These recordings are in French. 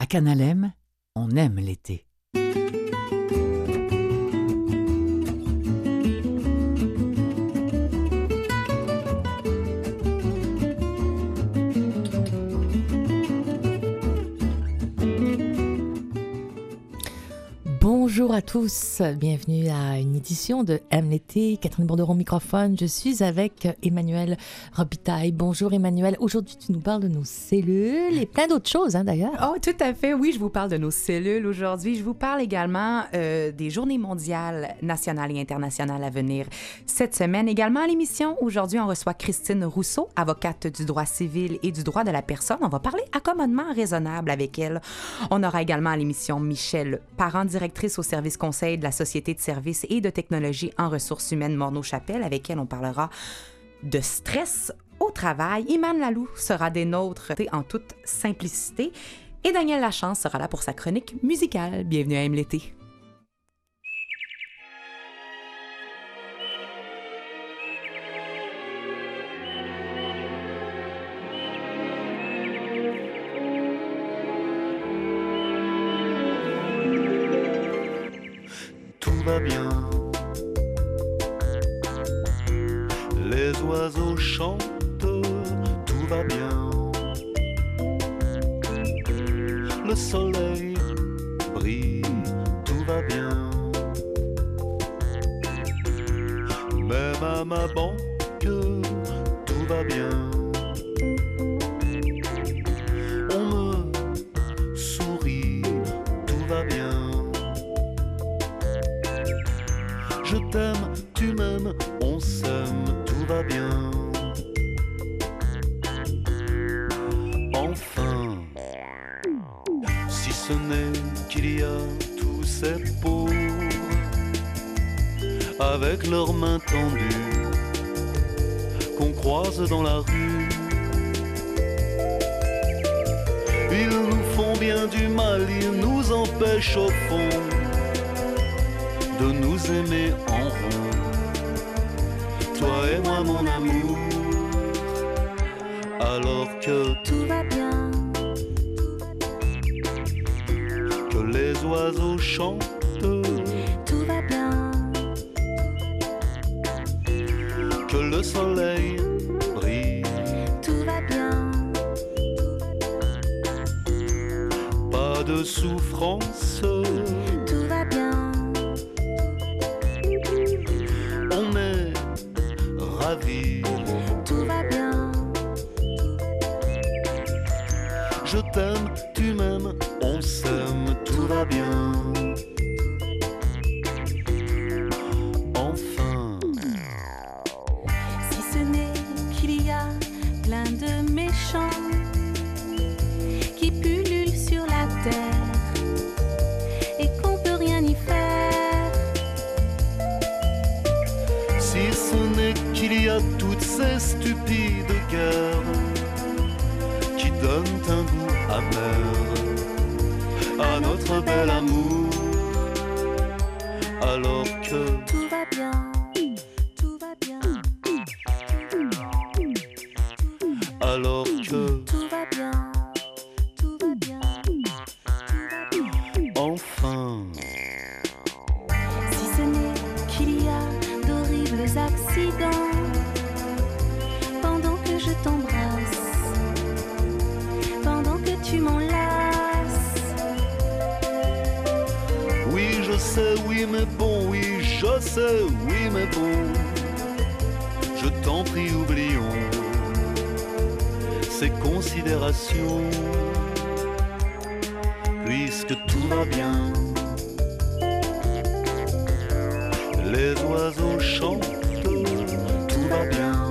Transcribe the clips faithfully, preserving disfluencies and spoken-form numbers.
À Canalem, on aime l'été. Bonjour à tous, bienvenue à une édition de Aime l'été. Catherine Bordereau au microphone. Je suis avec Emmanuel Robitaille. Bonjour Emmanuel. Aujourd'hui, tu nous parles de nos cellules et plein d'autres choses, hein, d'ailleurs. Oh, tout à fait. Oui, je vous parle de nos cellules aujourd'hui. Je vous parle également euh, des journées mondiales nationales et internationales à venir cette semaine. Également à l'émission, aujourd'hui, on reçoit Christine Rousseau, avocate du droit civil et du droit de la personne. On va parler accommodement raisonnable avec elle. On aura également à l'émission Michèle Parent, directrice au service conseil de la Société de services et de technologie en ressources humaines Morneau-Chapelle, avec elle on parlera de stress au travail. Iman Lalou sera des nôtres en toute simplicité et Daniel Lachance sera là pour sa chronique musicale. Bienvenue à Aime l'été. Va bien, les oiseaux chantent, tout va bien, le soleil brille, tout va bien, même à ma banque, tout va bien, on me sourit, tout va bien. Je t'aime, tu m'aimes, on s'aime, tout va bien. Enfin, si ce n'est qu'il y a tous ces pauvres avec leurs mains tendues qu'on croise dans la rue, ils nous font bien du mal, ils nous empêchent au fond de nous aimer en rond, toi et moi mon amour, alors que tout va bien, que les oiseaux chantent, tout va bien, que le soleil brille, tout va bien, pas de souffrance, tout va bien. Tout va bien. Je t'aime, tu m'aimes, on s'aime, tout va bien. Enfin, si ce n'est qu'il y a plein de méchants qui pullulent sur la terre et qu'on peut rien y faire. Si ce n'est qu'il y a toutes ces stupides guerres qui donnent un goût amer à notre bel amour, alors que tout va bien, tout va bien, alors que tout va bien, tout va bien, tout va bien. Enfin, si ce n'est qu'il y a d'horribles accidents pendant que je t'embrasse, pendant que tu m'enlaces. oui je sais, oui mais bon, oui je sais, oui mais bon, je t'en prie oublions ces considérations, puisque tout va bien, les oiseaux chantent, tout va bien,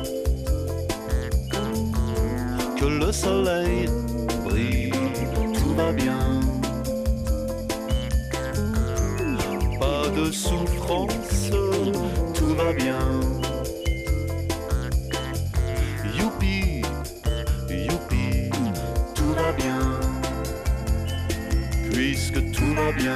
que le soleil brille, tout va bien, pas de souffrance, tout va bien, youpi, youpi, tout va bien, puisque tout va bien.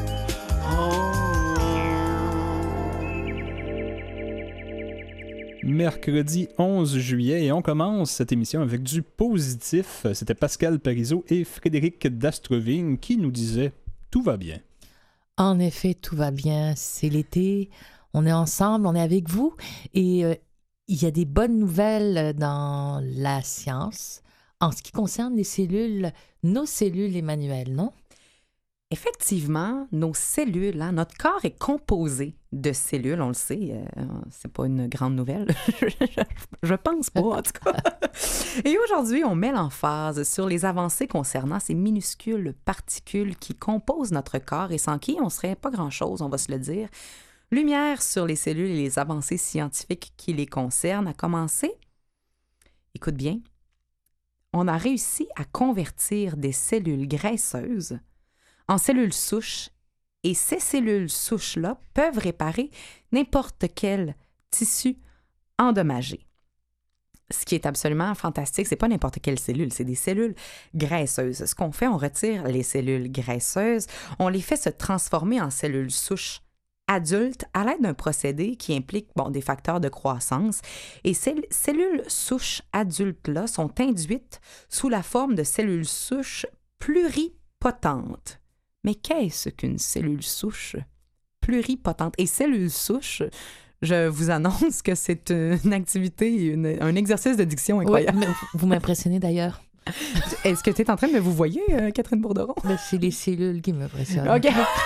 Oh. mercredi onze juillet et on commence cette émission avec du positif. C'était Pascal Parizeau et Frédéric Dastrovigne qui nous disaient « Tout va bien ». En effet, tout va bien. C'est l'été, on est ensemble, on est avec vous et euh, il y a des bonnes nouvelles dans la science en ce qui concerne les cellules, nos cellules, Emmanuel, non? Effectivement, nos cellules, hein, notre corps est composé de cellules, on le sait, euh, c'est pas une grande nouvelle, je pense pas en tout cas. Et aujourd'hui, on met l'emphase sur les avancées concernant ces minuscules particules qui composent notre corps et sans qui on serait pas grand-chose, on va se le dire. Lumière sur les cellules et les avancées scientifiques qui les concernent a commencé. Écoute bien, on a réussi à convertir des cellules graisseuses en cellules souches, et ces cellules souches-là peuvent réparer n'importe quel tissu endommagé. Ce qui est absolument fantastique, c'est pas n'importe quelle cellule, c'est des cellules graisseuses. Ce qu'on fait, on retire les cellules graisseuses, on les fait se transformer en cellules souches adultes à l'aide d'un procédé qui implique bon, des facteurs de croissance. Et ces cellules souches adultes-là sont induites sous la forme de cellules souches pluripotentes. Mais qu'est-ce qu'une cellule souche pluripotente? Et cellule souche, je vous annonce que c'est une activité, une, un exercice de diction incroyable. Oui, vous m'impressionnez d'ailleurs. Est-ce que tu es en train de me vous voyez, euh, Catherine Bourderon? Mais c'est les cellules qui m'impressionnent. OK.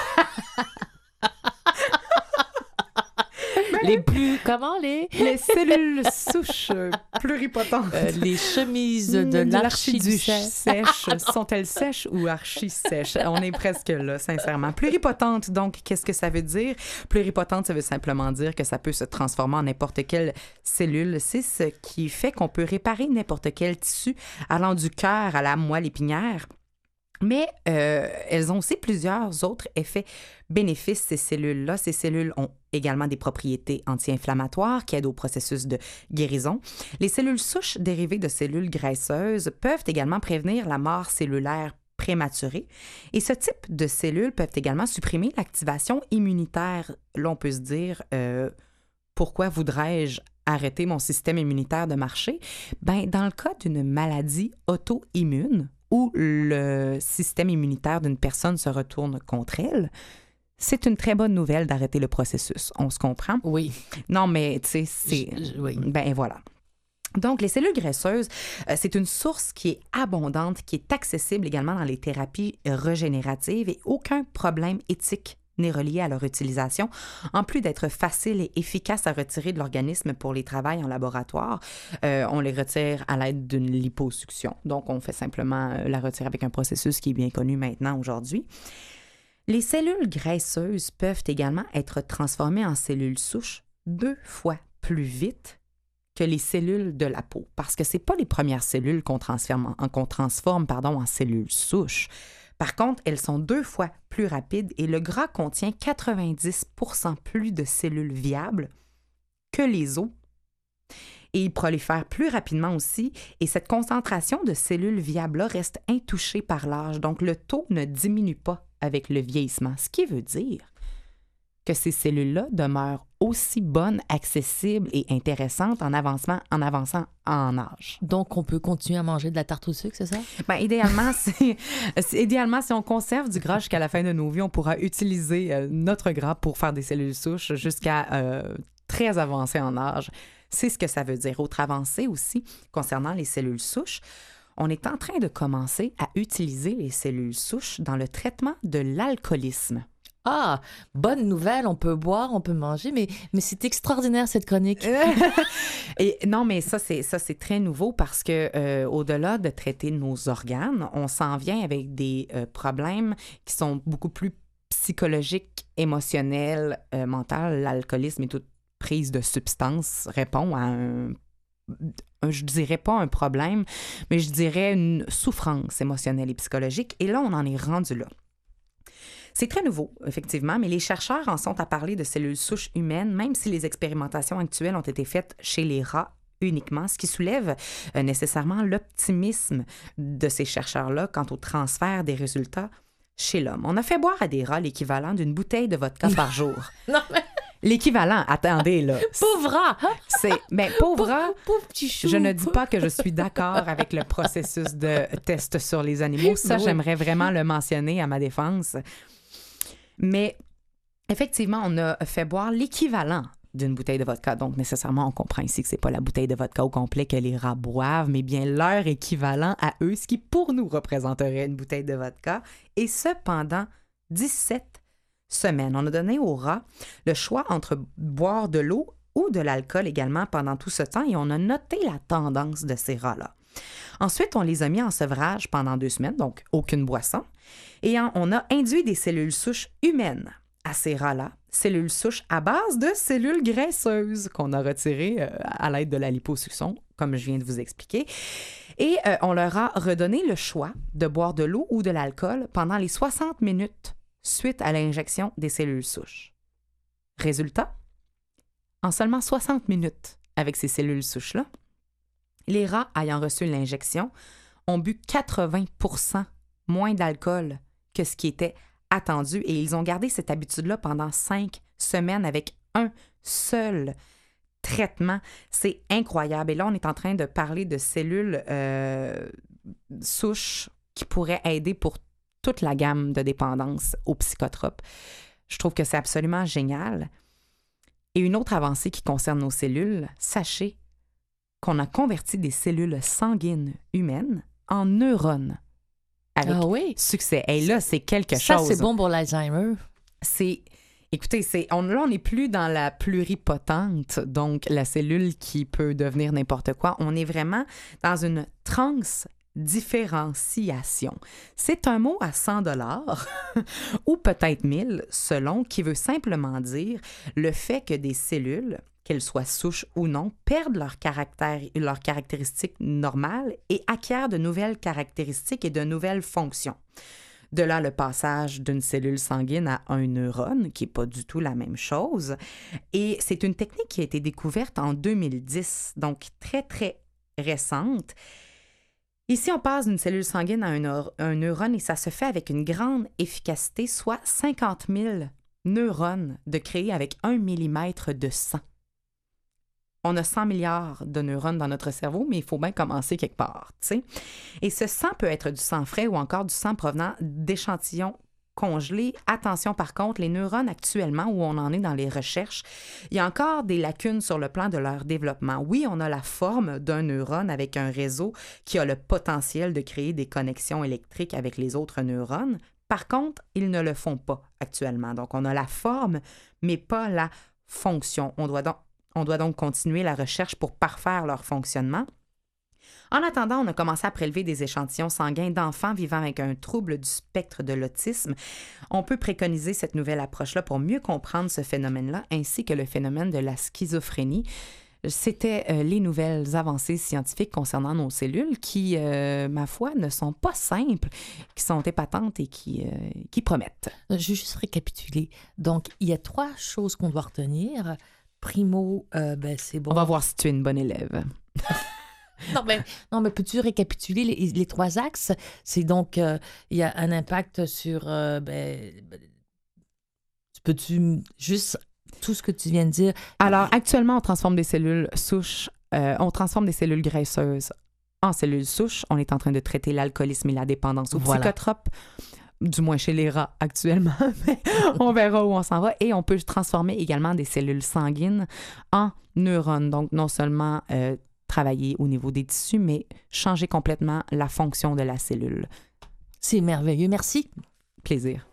Les plus... Comment les... Les cellules souches pluripotentes. Euh, les chemises de mmh, l'archiduchesse sèche. Sont-elles sèches ou archi-sèches? On est presque là, sincèrement. Pluripotente, donc, qu'est-ce que ça veut dire? Pluripotente, ça veut simplement dire que ça peut se transformer en n'importe quelle cellule. C'est ce qui fait qu'on peut réparer n'importe quel tissu, allant du cœur à la moelle épinière. Mais euh, elles ont aussi plusieurs autres effets bénéfices, ces cellules-là. Ces cellules ont également des propriétés anti-inflammatoires qui aident au processus de guérison. Les cellules souches dérivées de cellules graisseuses peuvent également prévenir la mort cellulaire prématurée. Et ce type de cellules peuvent également supprimer l'activation immunitaire. Là, on peut se dire, euh, pourquoi voudrais-je arrêter mon système immunitaire de marcher? Ben, dans le cas d'une maladie auto-immune, où le système immunitaire d'une personne se retourne contre elle, c'est une très bonne nouvelle d'arrêter le processus. On se comprend? Oui. Non, mais tu sais, c'est... Je, oui. Ben voilà. Donc, les cellules graisseuses, euh, c'est une source qui est abondante, qui est accessible également dans les thérapies régénératives et aucun problème éthique n'est relié à leur utilisation, en plus d'être facile et efficace à retirer de l'organisme pour les travails en laboratoire. Euh, on les retire à l'aide d'une liposuction. Donc, on fait simplement la retirer avec un processus qui est bien connu maintenant aujourd'hui. Les cellules graisseuses peuvent également être transformées en cellules souches deux fois plus vite que les cellules de la peau, parce que ce n'est pas les premières cellules qu'on transforme, qu'on transforme pardon, en cellules souches. Par contre, elles sont deux fois plus rapides et le gras contient quatre-vingt-dix pour cent plus de cellules viables que les os. Et ils prolifèrent plus rapidement aussi. Et cette concentration de cellules viables-là reste intouchée par l'âge. Donc, le taux ne diminue pas avec le vieillissement. Ce qui veut dire que ces cellules-là demeurent aussi bonnes, accessibles et intéressantes en, avancement, en avançant en âge. Donc, on peut continuer à manger de la tarte au sucre, c'est ça? Bien, idéalement, c'est, c'est, idéalement, si on conserve du gras jusqu'à la fin de nos vies, on pourra utiliser euh, notre gras pour faire des cellules souches jusqu'à euh, très avancé en âge. C'est ce que ça veut dire. Autre avancée aussi, concernant les cellules souches, on est en train de commencer à utiliser les cellules souches dans le traitement de l'alcoolisme. Ah, bonne nouvelle, on peut boire, on peut manger, mais, mais c'est extraordinaire cette chronique. Et non, mais ça, c'est, ça, c'est très nouveau parce que euh, au-delà de traiter nos organes, on s'en vient avec des euh, problèmes qui sont beaucoup plus psychologiques, émotionnels, euh, mentaux. L'alcoolisme et toute prise de substance répond à un, un, je dirais pas un problème, mais je dirais une souffrance émotionnelle et psychologique. Et là, on en est rendu là. C'est très nouveau, effectivement, mais les chercheurs en sont à parler de cellules souches humaines, même si les expérimentations actuelles ont été faites chez les rats uniquement, ce qui soulève euh, nécessairement l'optimisme de ces chercheurs-là quant au transfert des résultats chez l'homme. On a fait boire à des rats l'équivalent d'une bouteille de vodka par jour. Non, mais... L'équivalent, attendez, là. Pauvre! C'est, ben, pauvre, Pauvre petit chou! je ne dis pas que je suis d'accord avec le processus de test sur les animaux. Ça, Oui. j'aimerais vraiment le mentionner à ma défense. Mais effectivement, on a fait boire l'équivalent d'une bouteille de vodka. Donc, nécessairement, on comprend ici que c'est pas la bouteille de vodka au complet que les rats boivent, mais bien leur équivalent à eux, ce qui pour nous représenterait une bouteille de vodka. Et cependant, dix-sept semaines. On a donné aux rats le choix entre boire de l'eau ou de l'alcool également pendant tout ce temps et on a noté la tendance de ces rats-là. Ensuite, on les a mis en sevrage pendant deux semaines, donc aucune boisson, et on a induit des cellules souches humaines à ces rats-là, cellules souches à base de cellules graisseuses qu'on a retirées euh, à l'aide de la liposuction, comme je viens de vous expliquer. Et euh, on leur a redonné le choix de boire de l'eau ou de l'alcool pendant les soixante minutes suite à l'injection des cellules souches. Résultat, en seulement soixante minutes avec ces cellules souches-là, les rats ayant reçu l'injection ont bu quatre-vingts pour cent moins d'alcool que ce qui était attendu et ils ont gardé cette habitude-là pendant cinq semaines avec un seul traitement. C'est incroyable. Et là, on est en train de parler de cellules euh, souches qui pourraient aider pour toute la gamme de dépendance aux psychotropes. Je trouve que c'est absolument génial. Et une autre avancée qui concerne nos cellules, sachez qu'on a converti des cellules sanguines humaines en neurones. Avec Ah oui? succès. Et là, c'est quelque Ça, chose. c'est bon pour l'Alzheimer. C'est, écoutez, c'est, on, là, on n'est plus dans la pluripotente, donc la cellule qui peut devenir n'importe quoi. On est vraiment dans une transdifférenciation. C'est un mot à cent dollars ou peut-être mille, selon, qui veut simplement dire le fait que des cellules, qu'elles soient souches ou non, perdent leur caractère, leurs caractéristiques normales et acquièrent de nouvelles caractéristiques et de nouvelles fonctions. De là, le passage d'une cellule sanguine à un neurone, qui n'est pas du tout la même chose. Et c'est une technique qui a été découverte en deux mille dix, donc très, très récente. Ici, on passe d'une cellule sanguine à un, neur- un neurone et ça se fait avec une grande efficacité, soit cinquante mille neurones de créer avec un millimètre de sang. On a cent milliards de neurones dans notre cerveau, mais il faut bien commencer quelque part, tu sais. Et ce sang peut être du sang frais ou encore du sang provenant d'échantillons congelés. Attention, par contre, les neurones actuellement, où on en est dans les recherches, il y a encore des lacunes sur le plan de leur développement. Oui, on a la forme d'un neurone avec un réseau qui a le potentiel de créer des connexions électriques avec les autres neurones. Par contre, ils ne le font pas actuellement. Donc, on a la forme, mais pas la fonction. On doit donc On doit donc continuer la recherche pour parfaire leur fonctionnement. En attendant, on a commencé à prélever des échantillons sanguins d'enfants vivant avec un trouble du spectre de l'autisme. On peut préconiser cette nouvelle approche-là pour mieux comprendre ce phénomène-là, ainsi que le phénomène de la schizophrénie. C'était euh, les nouvelles avancées scientifiques concernant nos cellules qui, euh, ma foi, ne sont pas simples, qui sont épatantes et qui, euh, qui promettent. Je vais juste récapituler. Donc, il y a trois choses qu'on doit retenir. Primo, euh, ben, c'est bon. On va voir si tu es une bonne élève. Non, mais, non, mais peux-tu récapituler les, les trois axes? C'est donc, euh, il y a un impact sur... Euh, ben, ben, peux-tu juste tout ce que tu viens de dire? Alors, actuellement, on transforme des cellules souches, euh, on transforme des cellules graisseuses en cellules souches. On est en train de traiter l'alcoolisme et la dépendance aux Voilà. psychotropes, du moins chez les rats actuellement, mais on verra où on s'en va. Et on peut transformer également des cellules sanguines en neurones. Donc, non seulement euh, travailler au niveau des tissus, mais changer complètement la fonction de la cellule. C'est merveilleux. Merci. Plaisir.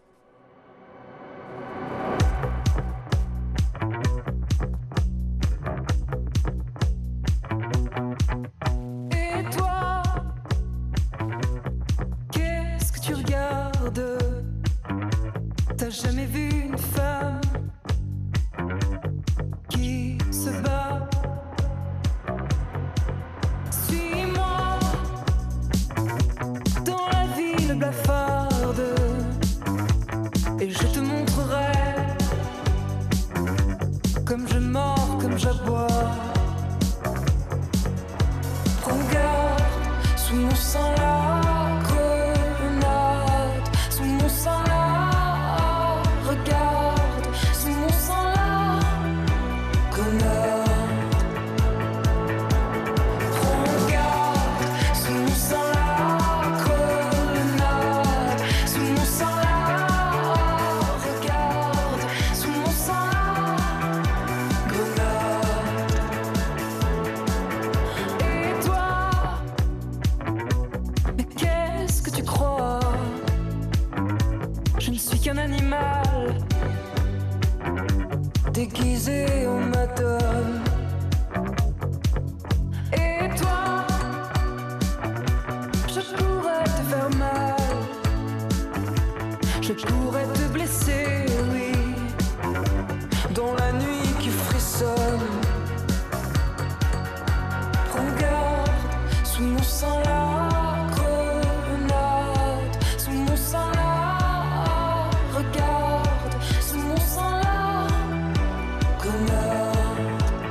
Et toi, qu'est-ce que tu regardes? T'as jamais vu une femme qui se bat? Suis-moi dans la ville blafarde et je te montrerai comme je mords, comme j'aboie. Regarde, sous mon sang la grenade, sous mon sang la, regarde, sous mon sang la déguisé en madone. Et toi, je pourrais te faire mal, je pourrais te blesser, oui, dans la nuit qui frissonne. Prends garde, sous mon sang la grenade, sous mon sang la, regarde, sous mon sang la grenade.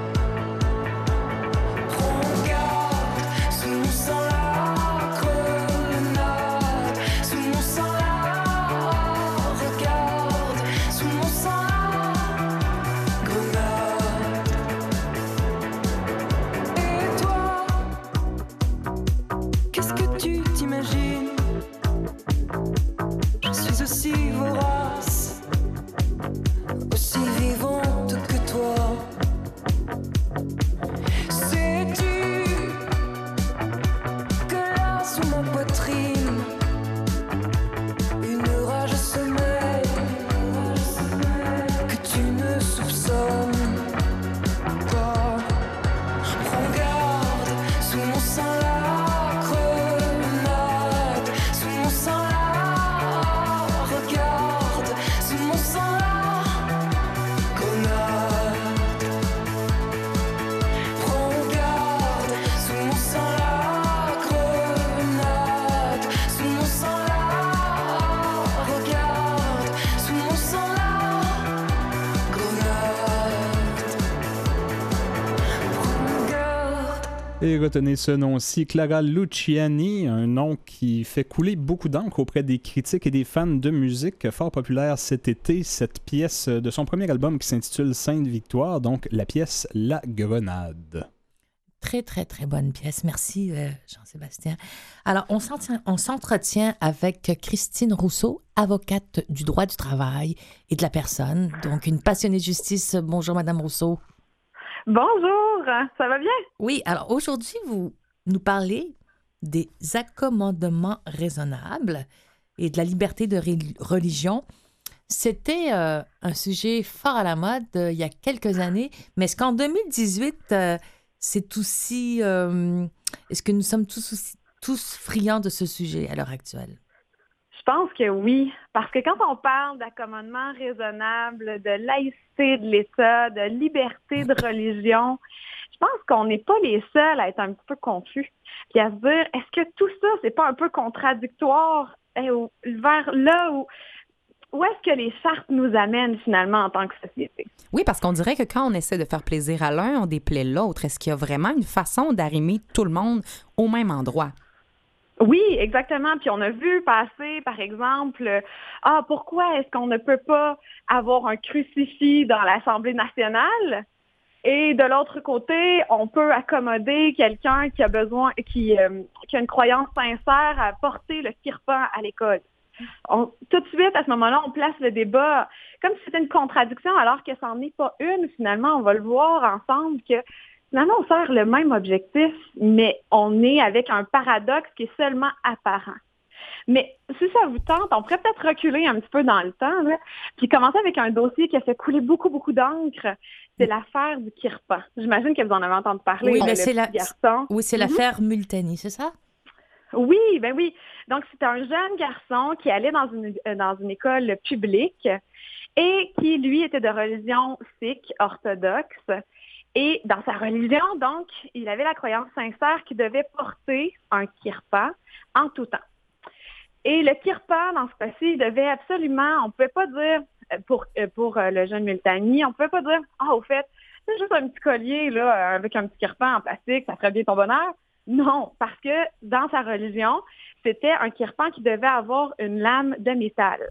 Prends garde, sous mon sang la grenade, sous mon sang la, regarde, sous mon sang la grenade. Et toi, qu'est-ce que tu t'imagines? Je suis aussi vorace, aussi vivante que toi. Sais-tu que là sous ma poitrine, une rage sommeille que tu ne soupçonnes pas? Prends garde, sous mon sang la grenade, sous mon sang la, regarde, sous mon sang la grenade. Prends garde, sous mon sang la grenade, sous mon sang la, regarde, sous mon sang la grenade. Prends garde. Et retenez ce nom-ci, Clara Luciani, un nom qui fait couler beaucoup d'encre auprès des critiques et des fans de musique, fort populaire cet été, cette pièce de son premier album qui s'intitule Sainte Victoire, donc la pièce La Grenade. Très, très, très bonne pièce. Merci, euh, Jean-Sébastien. Alors, on s'entretient, on s'entretient avec Christine Rousseau, avocate du droit du travail et de la personne, donc une passionnée de justice. Bonjour, Madame Rousseau. Bonjour, ça va bien? Oui, alors aujourd'hui, vous nous parlez des accommodements raisonnables et de la liberté de ré- religion. C'était euh, un sujet fort à la mode euh, il y a quelques années, mais est-ce qu'en deux mille dix-huit, euh, c'est aussi... euh, est-ce que nous sommes tous, aussi- tous friands de ce sujet à l'heure actuelle? Je pense que oui, parce que quand on parle d'accommodement raisonnable, de laïcité de l'État, de liberté de religion, je pense qu'on n'est pas les seuls à être un petit peu confus, puis à se dire, est-ce que tout ça, c'est pas un peu contradictoire eh, au- vers là où, où est-ce que les chartes nous amènent finalement en tant que société? Oui, parce qu'on dirait que quand on essaie de faire plaisir à l'un, on déplaît l'autre. Est-ce qu'il y a vraiment une façon d'arrimer tout le monde au même endroit? Oui, exactement. Puis on a vu passer, par exemple, euh, ah, pourquoi est-ce qu'on ne peut pas avoir un crucifix dans l'Assemblée nationale? Et de l'autre côté, on peut accommoder quelqu'un qui a besoin, qui, euh, qui a une croyance sincère à porter le kirpan à l'école. On- tout de suite, à ce moment-là, on place le débat comme si c'était une contradiction, alors que ça n'en est pas une. Finalement, on va le voir ensemble que finalement, on sert le même objectif, mais on est avec un paradoxe qui est seulement apparent. Mais si ça vous tente, on pourrait peut-être reculer un petit peu dans le temps, là, puis commencer avec un dossier qui a fait couler beaucoup, beaucoup d'encre. C'est l'affaire du kirpan. J'imagine que vous en avez entendu parler. Oui, là, mais le c'est petit la- garçon. Oui, c'est Mhm. l'affaire Multani, c'est ça? Oui, ben oui. Donc, c'est un jeune garçon qui allait dans une, euh, dans une école publique et qui, lui, était de religion sikh orthodoxe. Et dans sa religion, donc, il avait la croyance sincère qu'il devait porter un kirpan en tout temps. Et le kirpan, dans ce cas-ci, il devait absolument, on ne pouvait pas dire, euh, pour, euh, pour euh, le jeune Multani, on ne pouvait pas dire, ah, au fait, c'est juste un petit collier là, avec un petit kirpan en plastique, ça ferait bien ton bonheur. Non, parce que dans sa religion, c'était un kirpan qui devait avoir une lame de métal.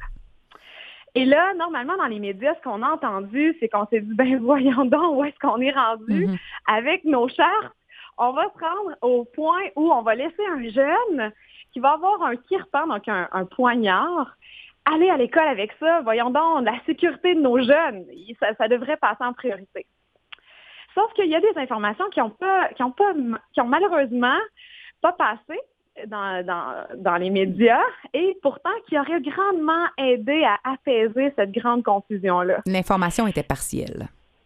Et là, normalement, dans les médias, ce qu'on a entendu, c'est qu'on s'est dit, ben voyons donc, où est-ce qu'on est rendu Mhm. avec nos chartes? On va se rendre au point où on va laisser un jeune qui va avoir un kirpan, donc un, un poignard, aller à l'école avec ça. Voyons donc, la sécurité de nos jeunes, ça, ça devrait passer en priorité. Sauf qu'il y a des informations qui ont pas, qui ont pas, qui ont malheureusement pas passé dans, dans, dans les médias et pourtant qui auraient grandement aidé à apaiser cette grande confusion-là. L'information était partielle.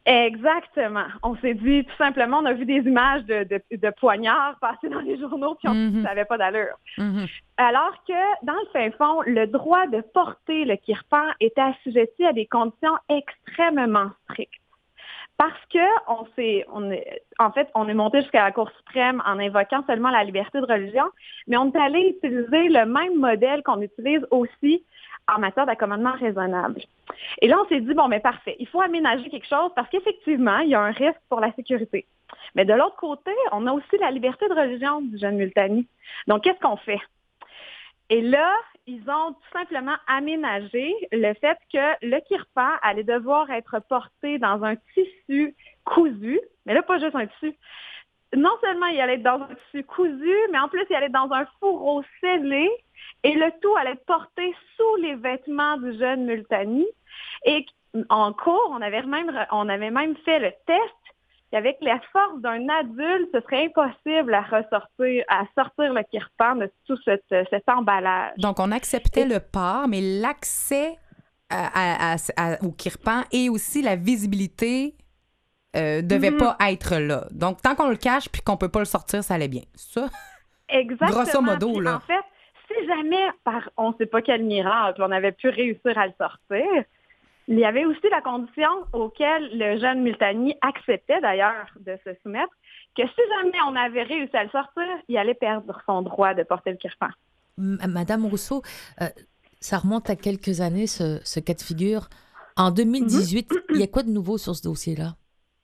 Exactement. On s'est dit, tout simplement, on a vu des images de, de, de poignards passer dans les journaux, puis on Mhm. dit que ça n'avait pas d'allure. Mhm. Alors que, dans le fin fond, le droit de porter le kirpan était assujetti à des conditions extrêmement strictes. Parce que on s'est, on est, en fait, on est monté jusqu'à la Cour suprême en invoquant seulement la liberté de religion, mais on est allé utiliser le même modèle qu'on utilise aussi en matière d'accommodement raisonnable. Et là, on s'est dit, bon, mais parfait, il faut aménager quelque chose parce qu'effectivement, il y a un risque pour la sécurité. Mais de l'autre côté, on a aussi la liberté de religion du jeune Multani. Donc, qu'est-ce qu'on fait? Et là, ils ont tout simplement aménagé le fait que le kirpan allait devoir être porté dans un tissu cousu, mais là, pas juste un tissu. Non seulement il allait être dans un tissu cousu, mais en plus, il allait être dans un fourreau scellé, et le tout allait être porté sous les vêtements du jeune Multani. Et en cours, on avait même, on avait même fait le test qu'avec la force d'un adulte, ce serait impossible à ressortir, à sortir le kirpan de tout cet, cet emballage. Donc, on acceptait le port, mais l'accès à, à, à, au kirpan et aussi la visibilité euh, devait Mhm. pas être là. Donc, tant qu'on le cache puis qu'on peut pas le sortir, ça allait bien. Ça, Exactement. grosso modo, Puis, là. en fait, si jamais, par on ne sait pas quel miracle, on avait pu réussir à le sortir, il y avait aussi la condition auquel le jeune Multani acceptait d'ailleurs de se soumettre, que si jamais on avait réussi à le sortir, il allait perdre son droit de porter le kirpan. M- Madame Rousseau, euh, ça remonte à quelques années, ce, ce cas de figure. En deux mille dix-huit, il y a quoi de nouveau sur ce dossier-là?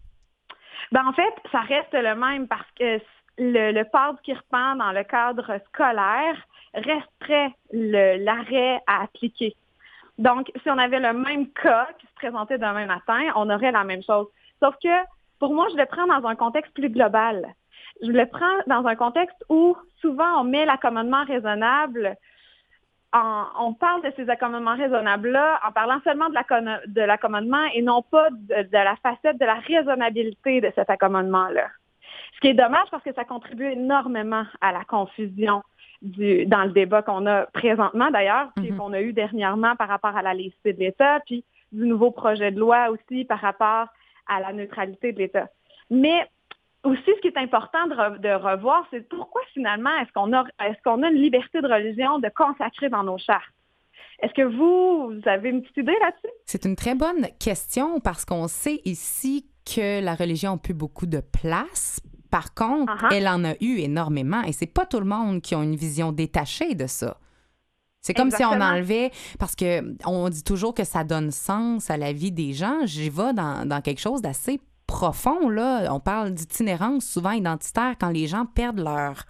Ben, en fait, ça reste le même parce que le, le port du kirpan dans le cadre scolaire resterait le- l'arrêt à appliquer. Donc, si on avait le même cas qui se présentait demain matin, on aurait la même chose. Sauf que, pour moi, je le prends dans un contexte plus global. Je le prends dans un contexte où, souvent, on met l'accommodement raisonnable, en- on parle de ces accommodements raisonnables-là en parlant seulement de, l'accono- de l'accommodement et non pas de, de la facette de la raisonnabilité de cet accommodement-là. Ce qui est dommage parce que ça contribue énormément à la confusion du, dans le débat qu'on a présentement d'ailleurs, puis Mhm. qu'on a eu dernièrement par rapport à la laïcité de l'État, puis du nouveau projet de loi aussi par rapport à la neutralité de l'État. Mais aussi, ce qui est important de, re- de revoir, c'est pourquoi finalement est-ce qu'on a, est-ce qu'on a une liberté de religion de consacrer dans nos chartes? Est-ce que vous, vous avez une petite idée là-dessus? C'est une très bonne question parce qu'on sait ici que la religion n'a plus beaucoup de place. Par contre, Uh-huh. elle en a eu énormément et c'est pas tout le monde qui a une vision détachée de ça. C'est comme si on Exactement. enlevait, parce que on dit toujours que ça donne sens à la vie des gens. J'y vais dans, dans quelque chose d'assez profond, là. On parle d'itinérance souvent identitaire quand les gens perdent leur...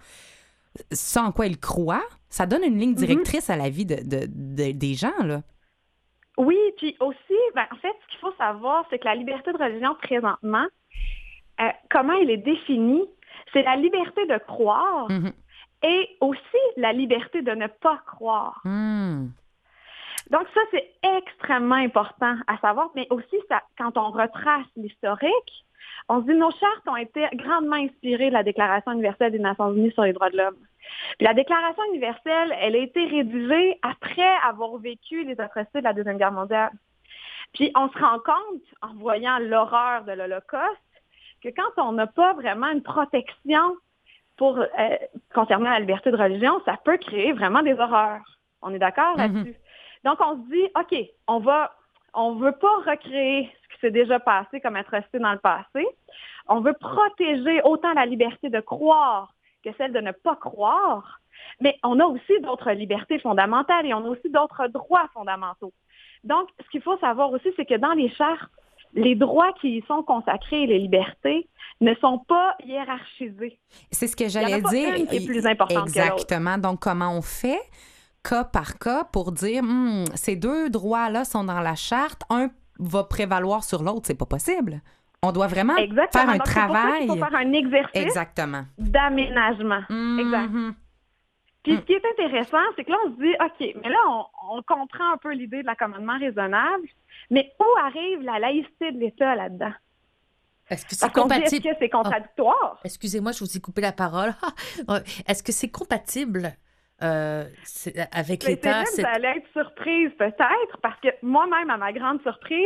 ce en quoi ils croient. Ça donne une ligne directrice à la vie de, de- de- des gens, là. Oui, puis aussi, ben, en fait, ce qu'il faut savoir, c'est que la liberté de religion présentement, euh, comment elle est définie, c'est la liberté de croire Mhm. et aussi la liberté de ne pas croire. Hmm. Donc ça, c'est extrêmement important à savoir, mais aussi ça, quand on retrace l'historique, on se dit nos chartes ont été grandement inspirées de la Déclaration universelle des Nations unies sur les droits de l'homme. Puis la Déclaration universelle, elle a été rédigée après avoir vécu les atrocités de la Deuxième Guerre mondiale. Puis on se rend compte, en voyant l'horreur de l'Holocauste, que quand on n'a pas vraiment une protection pour euh, concernant la liberté de religion, ça peut créer vraiment des horreurs. On est d'accord là-dessus? Donc, on se dit, OK, on va, on veut pas recréer ce qui s'est déjà passé comme atrocité dans le passé. On veut protéger autant la liberté de croire que celle de ne pas croire, mais on a aussi d'autres libertés fondamentales et on a aussi d'autres droits fondamentaux. Donc, ce qu'il faut savoir aussi, c'est que dans les chartes, les droits qui y sont consacrés, les libertés, ne sont pas hiérarchisés. C'est ce que Il y en a j'allais pas dire. une qui est plus importante que l'autre. Exactement. Donc, comment on fait cas par cas pour dire hmm, ces deux droits-là sont dans la charte, un va prévaloir sur l'autre. C'est pas possible. On doit vraiment Exactement. faire un Donc, c'est pour ça travail. qu'il faut faire un exercice Exactement. d'aménagement. Mhm. Exact. Puis ce qui est intéressant, c'est que là, on se dit, OK, mais là, on, on comprend un peu l'idée de l'accommodement raisonnable, mais où arrive la laïcité de l'État là-dedans? Est-ce que c'est Parce qu'on dit, est-ce compatible? que c'est contradictoire? Excusez-moi, je vous ai coupé la parole. Ouais. Est-ce que c'est compatible euh, c'est- avec Mais c'est l'État? vrai que c'est- vous allez être surprise peut-être, parce que moi-même, à ma grande surprise,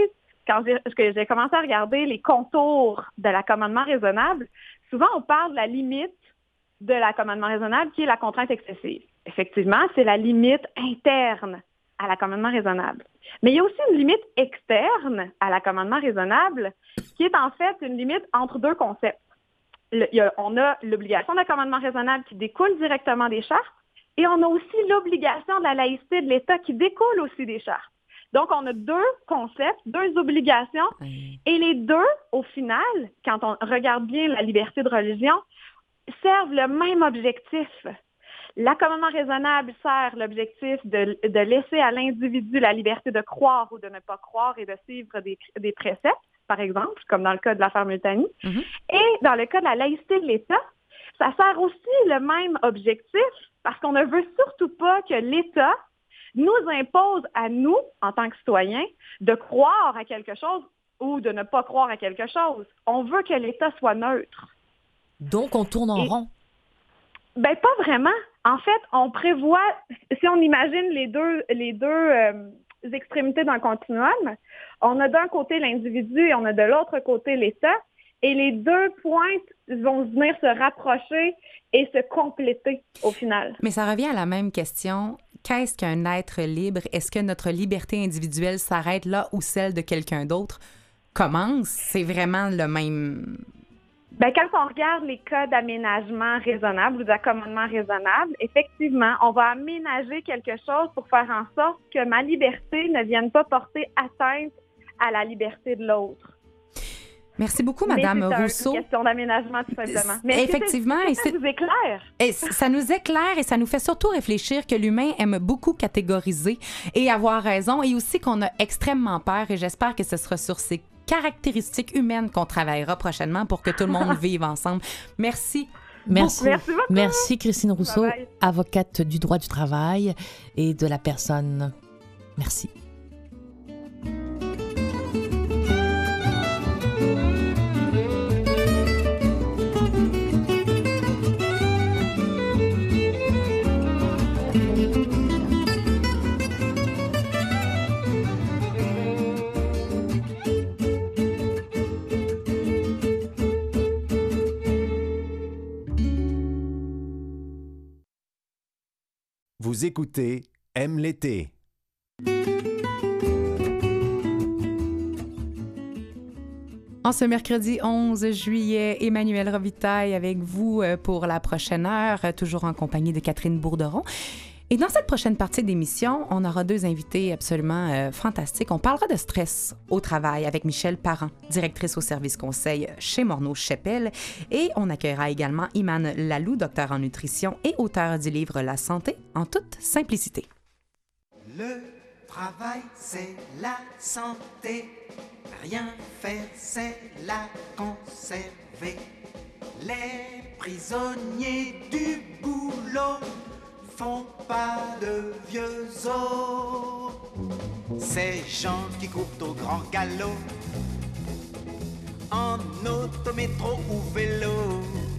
quand j'ai, que j'ai commencé à regarder les contours de l'accommodement raisonnable, souvent on parle de la limite de l'accommodement raisonnable qui est la contrainte excessive. Effectivement, c'est la limite interne à l'accommodement raisonnable. Mais il y a aussi une limite externe à l'accommodement raisonnable qui est en fait une limite entre deux concepts. Le, il y a, on a l'obligation d'accommodement raisonnable qui découle directement des chartes et on a aussi l'obligation de la laïcité de l'État qui découle aussi des chartes. Donc, on a deux concepts, deux obligations et les deux, au final, quand on regarde bien la liberté de religion, servent le même objectif. L'accommodement raisonnable sert l'objectif de, de laisser à l'individu la liberté de croire ou de ne pas croire et de suivre des, des préceptes, par exemple, comme dans le cas de l'affaire Multani. Mm-hmm. Et dans le cas de la laïcité de l'État, ça sert aussi le même objectif parce qu'on ne veut surtout pas que l'État nous impose à nous, en tant que citoyens, de croire à quelque chose ou de ne pas croire à quelque chose. On veut que l'État soit neutre. Donc, on tourne en Et, rond? Ben, pas vraiment. En fait, on prévoit, si on imagine les deux, les deux euh, extrémités d'un continuum, on a d'un côté l'individu et on a de l'autre côté l'État, et les deux pointes vont venir se rapprocher et se compléter au final. Mais ça revient à la même question. Qu'est-ce qu'un être libre? Est-ce que notre liberté individuelle s'arrête là où celle de quelqu'un d'autre commence? C'est vraiment le même... Bien, quand on regarde les cas d'aménagement raisonnable ou d'accommodement raisonnable, effectivement, on va aménager quelque chose pour faire en sorte que ma liberté ne vienne pas porter atteinte à la liberté de l'autre. Merci beaucoup, Madame Mais c'est Rousseau. C'est une question d'aménagement, tout simplement. Mais effectivement, c'est, c'est, ça vous éclaire. Et ça nous éclaire et ça nous fait surtout réfléchir que l'humain aime beaucoup catégoriser et avoir raison, et aussi qu'on a extrêmement peur, et j'espère que ce sera sur ces caractéristiques humaines qu'on travaillera prochainement pour que tout le monde vive ensemble. Merci. Merci. Merci beaucoup. Merci, Christine Rousseau, Bye bye. avocate du droit du travail et de la personne. Merci. Vous écoutez Aime l'été. En ce mercredi onze juillet, Emmanuelle Robitaille avec vous pour la prochaine heure, toujours en compagnie de Catherine Bourderon. Et dans cette prochaine partie d'émission, on aura deux invités absolument euh, fantastiques. On parlera de stress au travail avec Michèle Parent, directrice au service conseil chez Morneau-Chepel. Et on accueillera également Iman Lalou, docteur en nutrition et auteur du livre La santé en toute simplicité. Le travail, c'est la santé. Rien faire, c'est la conserver. Les prisonniers du boulot font pas de vieux os. Ces gens qui courent au grand galop, en auto, métro ou vélo,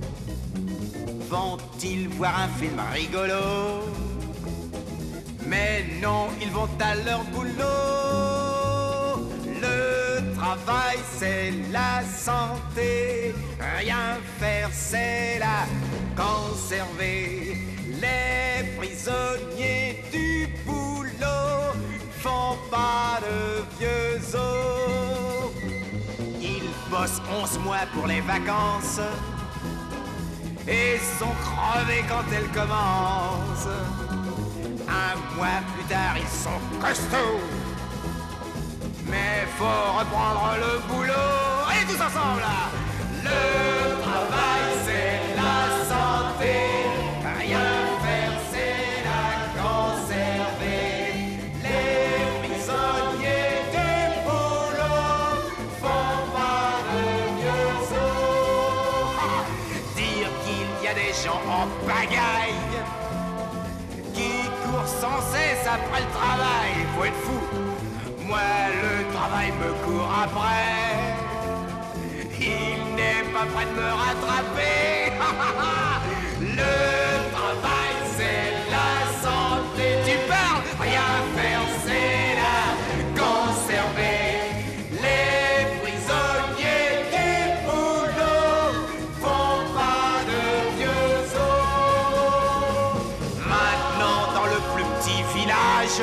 vont-ils voir un film rigolo? Mais non, ils vont à leur boulot. Le travail, c'est la santé. Rien faire, c'est la conserver. Les prisonniers du boulot font pas de vieux os. Ils bossent onze mois pour les vacances et sont crevés quand elles commencent. Un mois plus tard, ils sont costauds, mais faut reprendre le boulot. Allez tous ensemble là. Le travail, c'est la santé. Rien faire, c'est la conserver. Les prisonniers du boulot font pas de vieux os. Dire qu'il y a des gens en pagaille qui courent sans cesse après le travail, faut être fou. Moi, le travail me court après. Il n'est pas prêt de me rattraper. Le travail, c'est la santé. Tu parles, rien faire, c'est la conserver. Les chômage.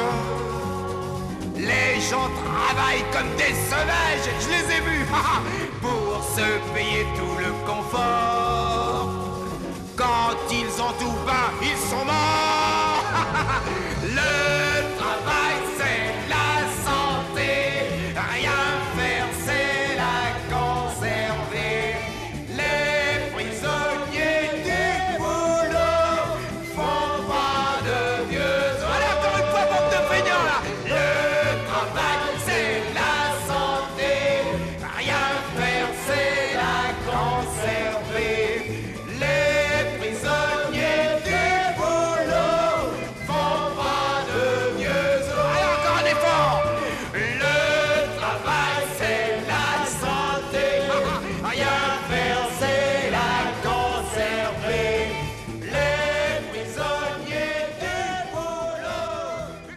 Les gens travaillent comme des sauvages, je les ai vus, pour se payer tout le confort. Quand ils ont tout faim, ils sont morts. Le travail, c'est la santé. Rien faire, c'est la conserver. Les prisonniers du boulot font pas de vieux. Allez, encore une fois, bande de feignants, là. Le travail, c'est la santé. Rien faire, c'est la conserver. Les prisonniers du boulot font pas de vieux. Allez, encore un effort. Le travail, c'est la santé. Rien faire, c'est la conserver. Les prisonniers du boulot.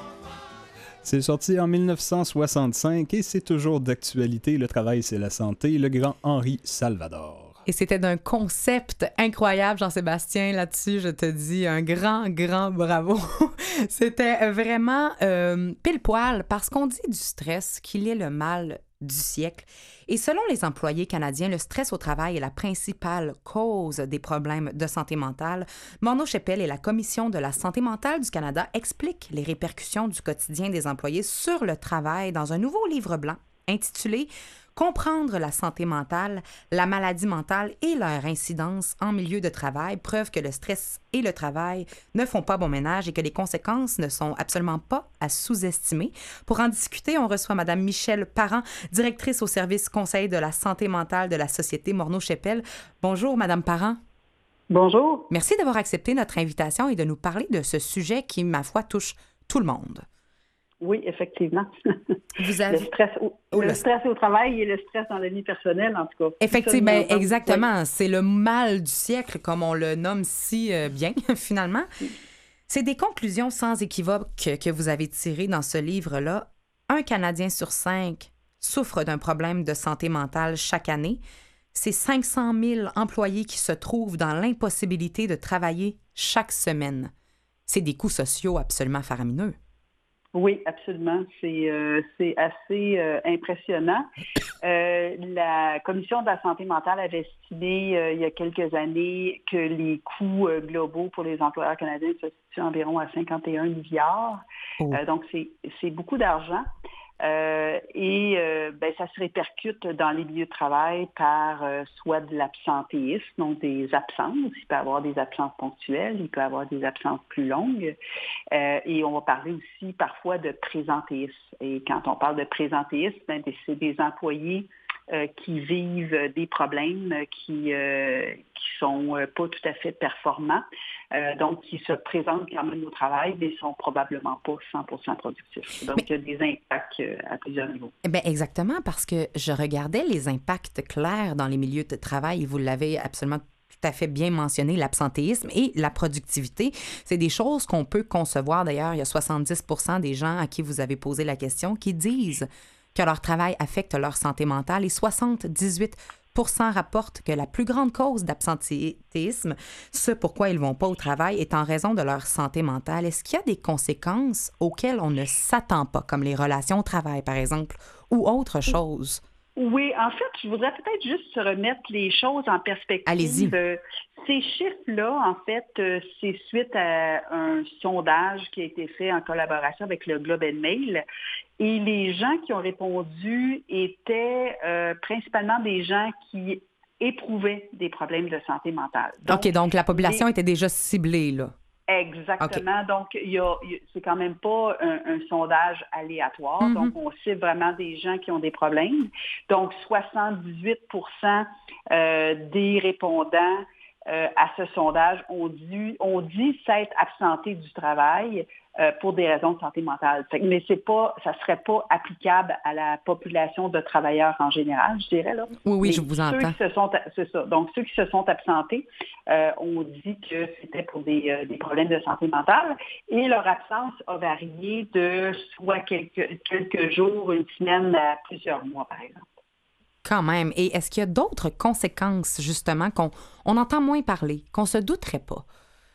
C'est sorti en mille neuf cent soixante-cinq et c'est toujours d'actualité. Le travail, c'est la santé. Le grand Henri Salvador. Et c'était d'un concept incroyable, Jean-Sébastien. Là-dessus, je te dis un grand, grand bravo. C'était vraiment euh, pile poil parce qu'on dit du stress qu'il est le mal du siècle. Et selon les employés canadiens, le stress au travail est la principale cause des problèmes de santé mentale. Morneau Shepell et la Commission de la santé mentale du Canada expliquent les répercussions du quotidien des employés sur le travail dans un nouveau livre blanc intitulé « Comprendre la santé mentale, la maladie mentale et leur incidence en milieu de travail, preuve que le stress et le travail ne font pas bon ménage et que les conséquences ne sont absolument pas à sous-estimer. » Pour en discuter, on reçoit Mme Michèle Parent, directrice au service conseil de la santé mentale de la Société Morneau Shepell. Bonjour, Mme Parent. Bonjour. Merci d'avoir accepté notre invitation et de nous parler de ce sujet qui, ma foi, touche tout le monde. Oui, effectivement. Vous avez... Le stress au, Oh, le le... stress au travail et le stress dans la vie personnelle, en tout cas. Effectivement, ben, Ça, exactement. Oui. C'est le mal du siècle, comme on le nomme si euh, bien, finalement. C'est des conclusions sans équivoque que vous avez tirées dans ce livre-là. Un Canadien sur cinq souffre d'un problème de santé mentale chaque année. C'est cinq cent mille employés qui se trouvent dans l'impossibilité de travailler chaque semaine. C'est des coûts sociaux absolument faramineux. Oui, absolument. C'est, euh, c'est assez euh, impressionnant. Euh, la Commission de la santé mentale avait estimé euh, il y a quelques années que les coûts euh, globaux pour les employeurs canadiens se situent environ à cinquante et un milliards. Oh. Euh, donc, c'est, c'est beaucoup d'argent. Euh, et euh, ben, ça se répercute dans les milieux de travail par euh, soit de l'absentéisme, donc des absences. Il peut y avoir des absences ponctuelles, il peut y avoir des absences plus longues. Euh, et on va parler aussi parfois de présentéisme. Et quand on parle de présentéisme, ben, c'est des employés euh, qui vivent des problèmes qui euh, qui sont euh, pas tout à fait performants, euh, donc qui se présentent quand même au travail, mais sont probablement pas cent pour cent productifs. Donc, mais... il y a des impacts euh, à plusieurs niveaux. Bien, exactement, parce que je regardais les impacts clairs dans les milieux de travail, et vous l'avez absolument tout à fait bien mentionné, l'absentéisme et la productivité. C'est des choses qu'on peut concevoir. D'ailleurs, il y a soixante-dix pour cent des gens à qui vous avez posé la question qui disent que leur travail affecte leur santé mentale et soixante-dix-huit pour cent rapportent que la plus grande cause d'absentéisme, ce pourquoi ils ne vont pas au travail, est en raison de leur santé mentale. Est-ce qu'il y a des conséquences auxquelles on ne s'attend pas, comme les relations au travail, par exemple, ou autre chose? Oui, en fait, je voudrais peut-être juste remettre les choses en perspective. Allez-y. Euh, ces chiffres-là, en fait, euh, c'est suite à un sondage qui a été fait en collaboration avec le Globe and Mail. Et les gens qui ont répondu étaient euh, principalement des gens qui éprouvaient des problèmes de santé mentale. Donc, OK, donc la population les... était déjà ciblée, là. Exactement. Okay. Donc, il y a, c'est quand même pas un, un sondage aléatoire. Mm-hmm. Donc, on cible vraiment des gens qui ont des problèmes. Donc, soixante-dix-huit pour cent euh, des répondants euh, à ce sondage ont dit, ont dit s'être absentés du travail euh, pour des raisons de santé mentale. Mais c'est pas, ça serait pas applicable à la population de travailleurs en général, je dirais là. Oui, oui, Mais je vous ceux entends. Qui se sont, c'est ça. Donc, ceux qui se sont absentés euh, ont dit que c'était pour des, euh, des problèmes de santé mentale et leur absence a varié de soit quelques, quelques jours, une semaine à plusieurs mois, par exemple. Quand même. Et est-ce qu'il y a d'autres conséquences, justement, qu'on on entend moins parler, qu'on se douterait pas?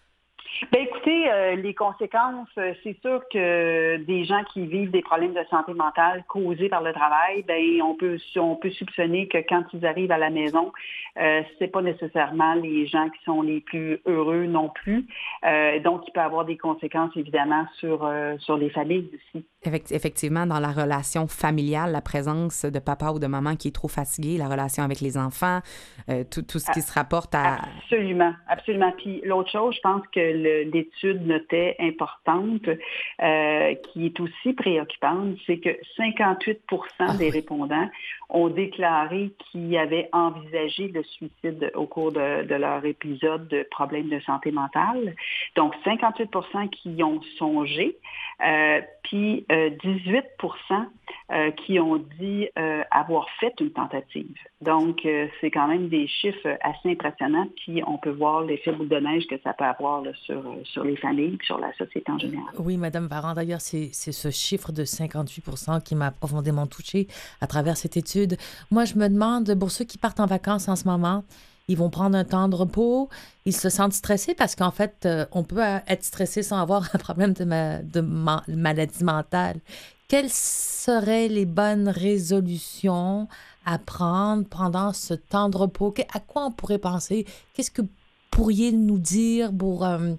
Bien, écoutez, euh, les conséquences, euh, c'est sûr que des gens qui vivent des problèmes de santé mentale causés par le travail, bien, on peut, on peut soupçonner que quand ils arrivent à la maison, euh, c'est pas nécessairement les gens qui sont les plus heureux non plus. Euh, donc, il peut y avoir des conséquences, évidemment, sur, euh, sur les familles aussi. Effectivement, dans la relation familiale, la présence de papa ou de maman qui est trop fatigué, la relation avec les enfants, euh, tout, tout ce qui se rapporte à... Absolument, absolument. Puis l'autre chose, je pense que le, l'étude notait importante, euh, qui est aussi préoccupante, c'est que cinquante-huit pour cent des répondants ont déclaré qu'ils avaient envisagé le suicide au cours de, de leur épisode de problèmes de santé mentale. Donc, cinquante-huit pour cent qui y ont songé, euh, puis euh, dix-huit pour cent euh, qui ont dit euh, avoir fait une tentative. Donc, euh, c'est quand même des chiffres assez impressionnants, puis on peut voir l'effet boule de neige que ça peut avoir là, sur, sur les familles et sur la société en général. Oui, Madame Varan, d'ailleurs, c'est, c'est ce chiffre de cinquante-huit pour cent qui m'a profondément touchée à travers cette étude. Moi, je me demande, pour ceux qui partent en vacances en ce moment, ils vont prendre un temps de repos, ils se sentent stressés parce qu'en fait, euh, on peut être stressé sans avoir un problème de, ma, de ma, maladie mentale. Quelles seraient les bonnes résolutions à prendre pendant ce temps de repos? À quoi on pourrait penser? Qu'est-ce que vous pourriez nous dire pour, euh,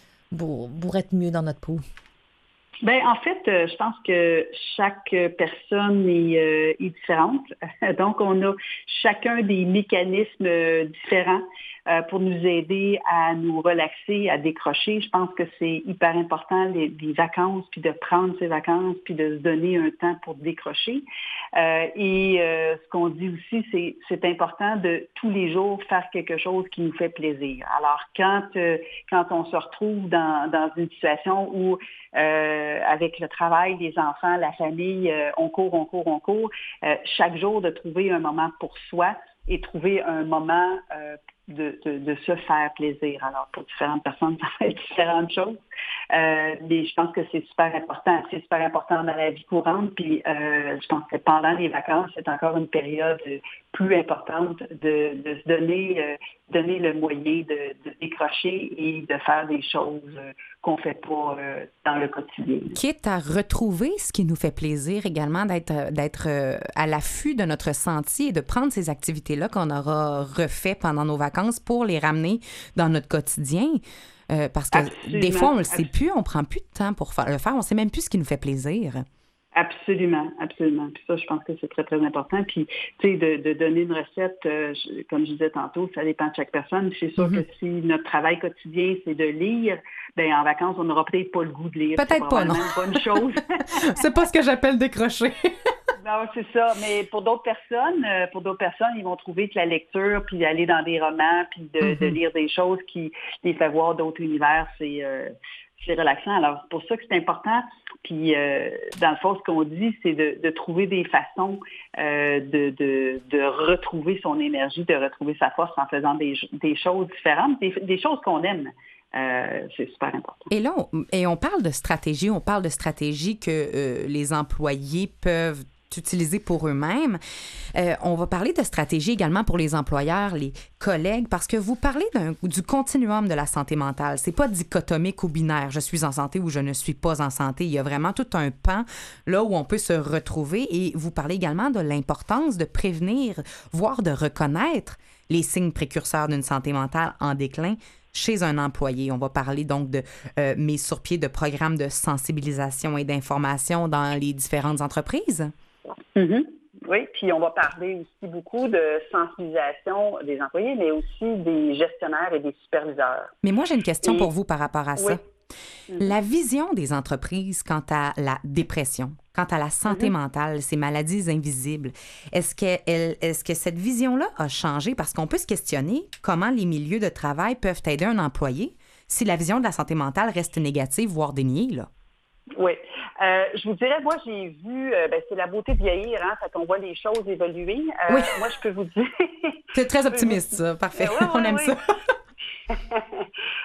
pour, pour être mieux dans notre peau? Bien, en fait, euh, je pense que chaque personne est, euh, est différente. Donc, on a chacun des mécanismes euh, différents euh, pour nous aider à nous relaxer, à décrocher. Je pense que c'est hyper important, les, les vacances, puis de prendre ces vacances, puis de se donner un temps pour décrocher. Euh, et euh, ce qu'on dit aussi, c'est c'est important de tous les jours faire quelque chose qui nous fait plaisir. Alors, quand, euh, quand on se retrouve dans, dans une situation où Euh, avec le travail, les enfants, la famille, euh, on court, on court, on court. Euh, chaque jour, de trouver un moment pour soi et trouver un moment euh, de, de, de se faire plaisir. Alors, pour différentes personnes, ça va être différentes choses. Euh, mais je pense que c'est super important. C'est super important dans la vie courante. Puis, euh, je pense que pendant les vacances, c'est encore une période plus importante de, de se donner, euh, donner le moyen de, de décrocher et de faire des choses euh, qu'on ne fait pas euh, dans le quotidien. Quitte à retrouver ce qui nous fait plaisir également, d'être, d'être euh, à l'affût de notre sentier et de prendre ces activités-là qu'on aura refait pendant nos vacances pour les ramener dans notre quotidien. Euh, parce que absolument, des fois, on ne le sait plus, on ne prend plus de temps pour faire, le faire, on ne sait même plus ce qui nous fait plaisir. Absolument, absolument. Puis ça, je pense que c'est très, très important. Puis, tu sais, de, de donner une recette, euh, je, comme je disais tantôt, ça dépend de chaque personne. C'est sûr mm-hmm. que si notre travail quotidien, c'est de lire, bien, en vacances, on n'aura peut-être pas le goût de lire. Peut-être pas, non. C'est une bonne chose. C'est pas ce que j'appelle décrocher. Non, c'est ça. Mais pour d'autres personnes, euh, pour d'autres personnes, ils vont trouver que la lecture, puis aller dans des romans, puis de, mm-hmm. de lire des choses qui les fait voir d'autres univers, c'est... Euh, c'est relaxant. Alors, c'est pour ça que c'est important. Puis, euh, dans le fond, ce qu'on dit, c'est de, de trouver des façons euh, de, de, de retrouver son énergie, de retrouver sa force en faisant des, des choses différentes, des, des choses qu'on aime. Euh, c'est super important. Et là, on, et on parle de stratégie, on parle de stratégie que euh, les employés peuvent utiliser pour eux-mêmes. Euh, on va parler de stratégie également pour les employeurs, les collègues, parce que vous parlez d'un, du continuum de la santé mentale. C'est pas dichotomique ou binaire. Je suis en santé ou je ne suis pas en santé. Il y a vraiment tout un pan là où on peut se retrouver. Et vous parlez également de l'importance de prévenir, voire de reconnaître les signes précurseurs d'une santé mentale en déclin chez un employé. On va parler donc de euh, mise sur pied de programmes de sensibilisation et d'information dans les différentes entreprises. Mm-hmm. Oui, puis on va parler aussi beaucoup de sensibilisation des employés, mais aussi des gestionnaires et des superviseurs. Mais moi, j'ai une question et... pour vous par rapport à ça. Oui. Mm-hmm. La vision des entreprises quant à la dépression, quant à la santé mm-hmm. mentale, ces maladies invisibles, est-ce que, elle, est-ce que cette vision-là a changé? Parce qu'on peut se questionner comment les milieux de travail peuvent aider un employé si la vision de la santé mentale reste négative, voire déniée, là. Oui. Euh, je vous dirais, moi, j'ai vu, euh, ben, c'est la beauté de vieillir, hein, fait qu'on voit les choses évoluer. Euh, oui. Moi, je peux vous dire... C'est très optimiste, ça. Parfait. Ouais, ouais, On aime ouais. ça.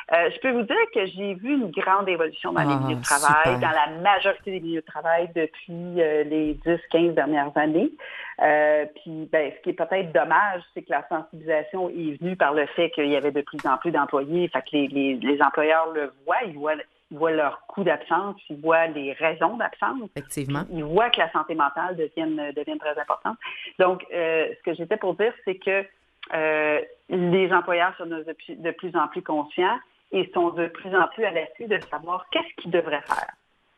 Euh, je peux vous dire que j'ai vu une grande évolution dans Ah, les milieux de travail, super. dans la majorité des milieux de travail depuis euh, les dix quinze dernières années. Euh, puis, ben, ce qui est peut-être dommage, c'est que la sensibilisation est venue par le fait qu'il y avait de plus en plus d'employés. Fait que les, les, les employeurs le voient, ils voient, ils voient leur coût d'absence, ils voient les raisons d'absence. Effectivement. Ils voient que la santé mentale devienne, devienne très importante. Donc, euh, ce que j'étais pour dire, c'est que euh, les employeurs sont de plus, de plus en plus conscients et sont de plus en plus à l'affût de savoir qu'est-ce qu'ils devraient faire.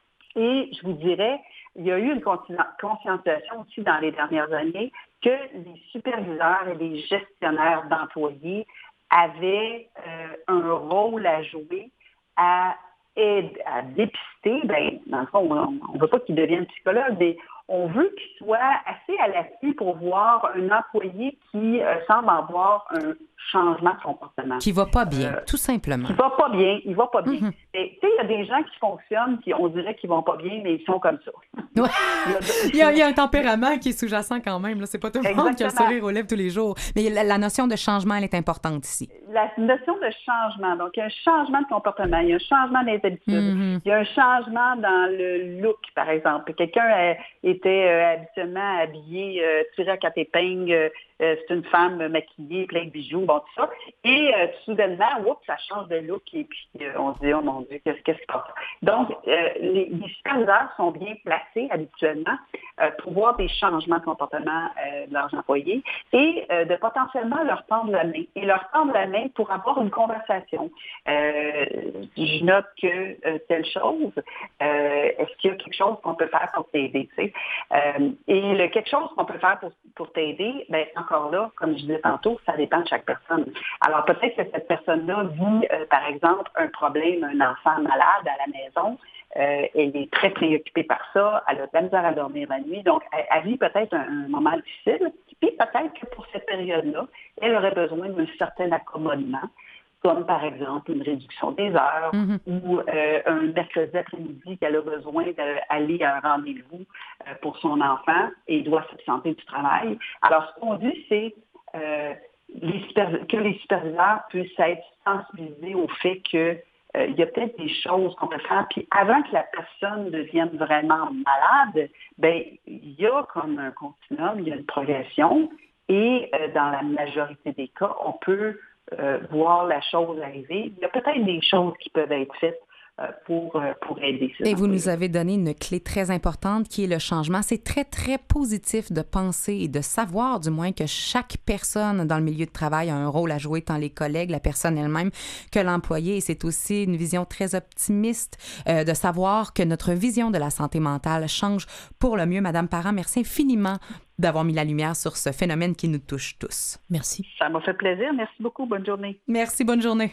Et je vous dirais, il y a eu une conscientisation aussi dans les dernières années que les superviseurs et les gestionnaires d'employés avaient euh, un rôle à jouer à, aider, à dépister. Ben, dans le fond, on ne veut pas qu'ils deviennent psychologues, mais on veut qu'ils soient assez à l'affût pour voir un employé qui euh, semble avoir un changement de comportement. Qui va pas bien, Euh, tout simplement. Qui va pas bien, il va pas bien. Mhm. Et, tu sais, il y a des gens qui fonctionnent, qui on dirait qu'ils vont pas bien, mais ils sont comme ça. Ouais. Il y a- Il y, a, il y a un tempérament qui est sous-jacent quand même. Là. C'est pas tout le monde qui a le Exactement. sourire aux lèvres tous les jours. Mais la, la notion de changement, elle est importante ici. La notion de changement, donc il y a un changement de comportement, il y a un changement des habitudes, Mhm. il y a un changement dans le look, par exemple. Quelqu'un euh, était euh, habituellement habillé, euh, tiré à quatre épingles, euh, euh, c'est une femme maquillée, plein de bijoux, bon, tout ça. Et euh, soudainement, oups, ça change de look et puis euh, on se dit, oh mon Dieu, qu'est-ce, qu'est-ce qui se passe? Donc, euh, les, les superviseurs sont bien placés habituellement euh, pour voir des changements de comportement euh, de leurs employés et euh, de potentiellement leur tendre la main. Et leur tendre la main pour avoir une conversation. Euh, je note que euh, telle chose, euh, est-ce qu'il y a quelque chose qu'on peut faire pour t'aider? Tu sais? Euh, et le quelque chose qu'on peut faire pour, pour t'aider, bien, encore là, comme je disais tantôt, ça dépend de chaque personne. Alors peut-être que cette personne-là vit, euh, par exemple, un problème, un enfant malade à la maison. Euh, elle est très préoccupée par ça, elle a de la misère à dormir la nuit, donc elle, elle vit peut-être un, un moment difficile, puis peut-être que pour cette période-là, elle aurait besoin d'un certain accommodement, comme par exemple une réduction des heures Mhm. ou euh, un mercredi après-midi qu'elle a besoin d'aller à un rendez-vous euh, pour son enfant et doit s'absenter du travail. Alors, ce qu'on dit, c'est euh, les supervis- que les superviseurs puissent être sensibilisés au fait que euh, il y a peut-être des choses qu'on peut faire. Puis avant que la personne devienne vraiment malade, ben il y a comme un continuum, il y a une progression. Et euh, dans la majorité des cas, on peut euh, voir la chose arriver. Il y a peut-être des choses qui peuvent être faites euh, pour, euh, pour aider. Et vous nous avez donné une clé très importante qui est le changement. C'est très, très positif de penser et de savoir, du moins, que chaque personne dans le milieu de travail a un rôle à jouer, tant les collègues, la personne elle-même, que l'employé. Et c'est aussi une vision très optimiste euh, de savoir que notre vision de la santé mentale change pour le mieux. Madame Parent, merci infiniment d'avoir mis la lumière sur ce phénomène qui nous touche tous. Merci. Ça m'a fait plaisir. Merci beaucoup. Bonne journée. Merci, bonne journée.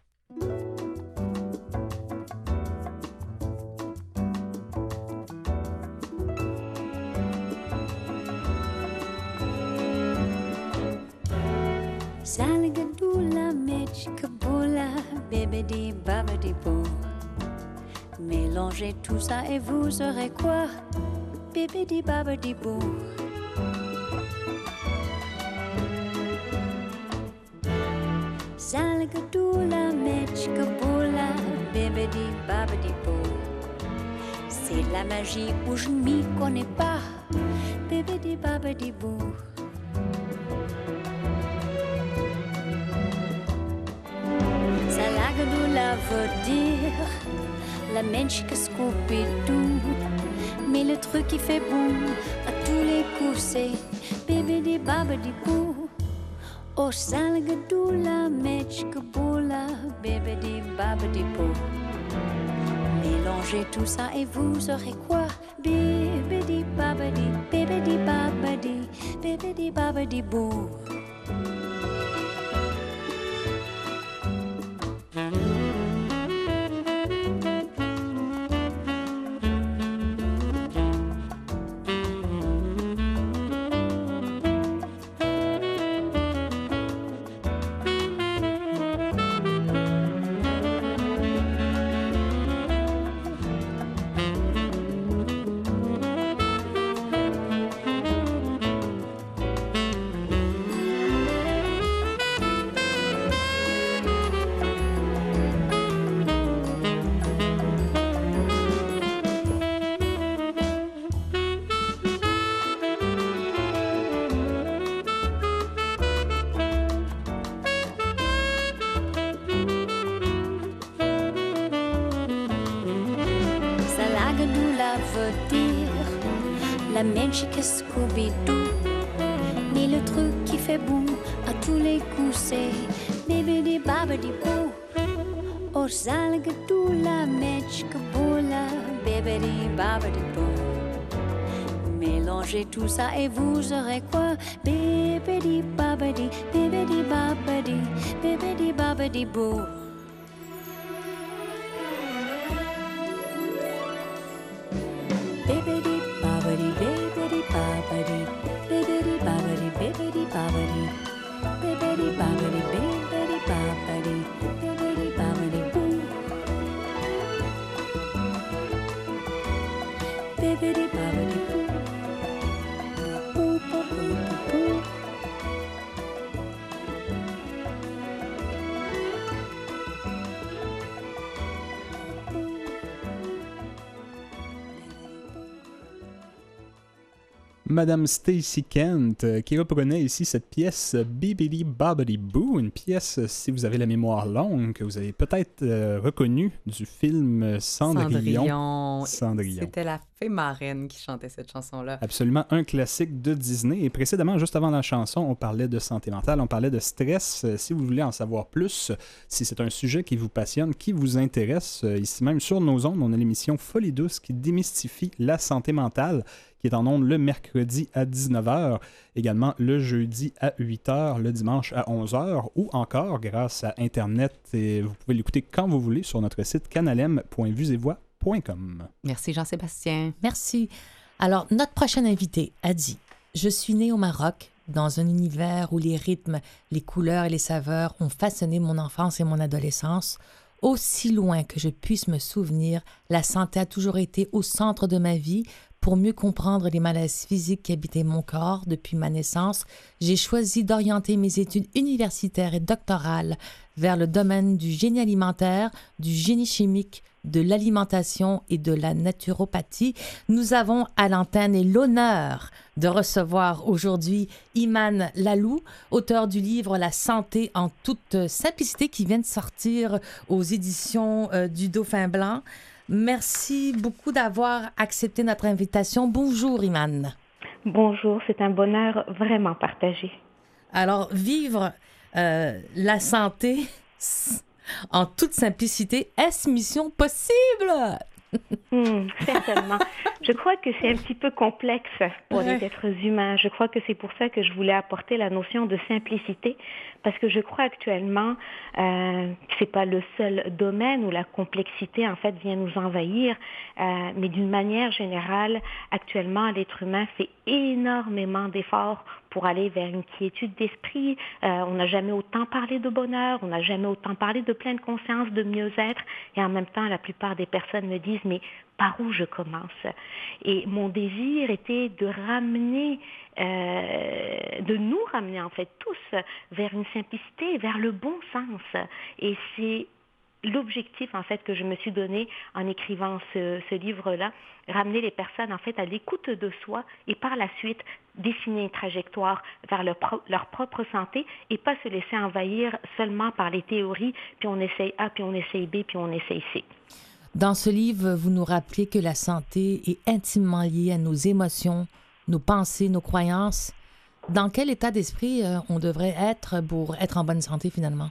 Salgadoola, Mechkaboula, bébédi babadi boo. Mélangez tout ça et vous aurez quoi? Bébédi babadi boo. Salgadoola, Mechkaboula, bébédi babadi boo. C'est la magie où je m'y connais pas. Bébédi babadi boo. Salgadoola veut dire la mensch que Scooby-Doo. Mais le truc qui fait boum à tous les coups, c'est bébédi babadi boo. Oh, Salgadoola, Mechkaboula, bébédi babadi boo. Mélangez tout ça et vous aurez quoi? Bébédi babadi, bébédi babadi, bébédi babadi boo. veut dire la Magic Scooby-Doo. Mais le truc qui fait boum à tous les coups, c'est Bibidi Babidi Boo. Oh, Zalgadoo, la Magic Boula, Bibidi Babidi Boo. Mélangez tout ça et vous aurez quoi? Bibidi Babidi, Bibidi Babidi, Bibidi Babidi Boo. Bibbidi bobbidi, bibbidi bobbidi, bibbidi bobbidi, bibbidi bobbidi, bibbidi bobbidi, bibbidi bobbidi, bibbidi bobbidi boo. Bibbidi bobbidi boo. Boo, boo, boo, boo, boo. Madame Stacy Kent, euh, qui reprenait ici cette pièce Bibbidi Bobbidi Boo, une pièce, si vous avez la mémoire longue, que vous avez peut-être euh, reconnue du film Cendrillon. Cendrillon. Cendrillon. C'était la fée marraine qui chantait cette chanson-là. Absolument un classique de Disney. Et précédemment, juste avant la chanson, on parlait de santé mentale, on parlait de stress. Euh, Si vous voulez en savoir plus, si c'est un sujet qui vous passionne, qui vous intéresse, euh, ici même sur nos ondes, on a l'émission Folie douce qui démystifie la santé mentale, qui est en ondes le mercredi à dix-neuf heures, également le jeudi à huit heures, le dimanche à onze heures, ou encore, grâce à Internet, et vous pouvez l'écouter quand vous voulez sur notre site canalem point vuesetvoix point com. Merci Jean-Sébastien. Merci. Alors, notre prochaine invité a dit « Je suis né au Maroc, dans un univers où les rythmes, les couleurs et les saveurs ont façonné mon enfance et mon adolescence. Aussi loin que je puisse me souvenir, la santé a toujours été au centre de ma vie. Pour mieux comprendre les malaises physiques qui habitaient mon corps depuis ma naissance, j'ai choisi d'orienter mes études universitaires et doctorales vers le domaine du génie alimentaire, du génie chimique, de l'alimentation et de la naturopathie. Nous avons à l'antenne et l'honneur de recevoir aujourd'hui Iman Lalou, auteur du livre La santé en toute simplicité qui vient de sortir aux éditions euh, du Dauphin Blanc. Merci beaucoup d'avoir accepté notre invitation. Bonjour Iman. Bonjour, c'est un bonheur vraiment partagé. Alors, vivre euh, la santé en toute simplicité, est-ce mission possible? Mmh, certainement. Je crois que c'est un petit peu complexe pour ouais. les êtres humains. Je crois que c'est pour ça que je voulais apporter la notion de simplicité, parce que je crois actuellement euh, que c'est pas le seul domaine où la complexité en fait vient nous envahir, euh, mais d'une manière générale, actuellement, l'être humain fait énormément d'efforts pour aller vers une quiétude d'esprit. Euh, on n'a jamais autant parlé de bonheur, on n'a jamais autant parlé de pleine conscience, de mieux-être, et en même temps, la plupart des personnes me disent, mais par où je commence? Et mon désir était de ramener, euh, de nous ramener en fait tous vers une simplicité, vers le bon sens. Et c'est l'objectif en fait que je me suis donné en écrivant ce, ce livre-là, ramener les personnes en fait à l'écoute de soi et par la suite dessiner une trajectoire vers leur, pro- leur propre santé et pas se laisser envahir seulement par les théories, puis on essaye A, puis on essaye B, puis on essaye C. Dans ce livre, vous nous rappelez que la santé est intimement liée à nos émotions, nos pensées, nos croyances. Dans quel état d'esprit euh, on devrait être pour être en bonne santé finalement?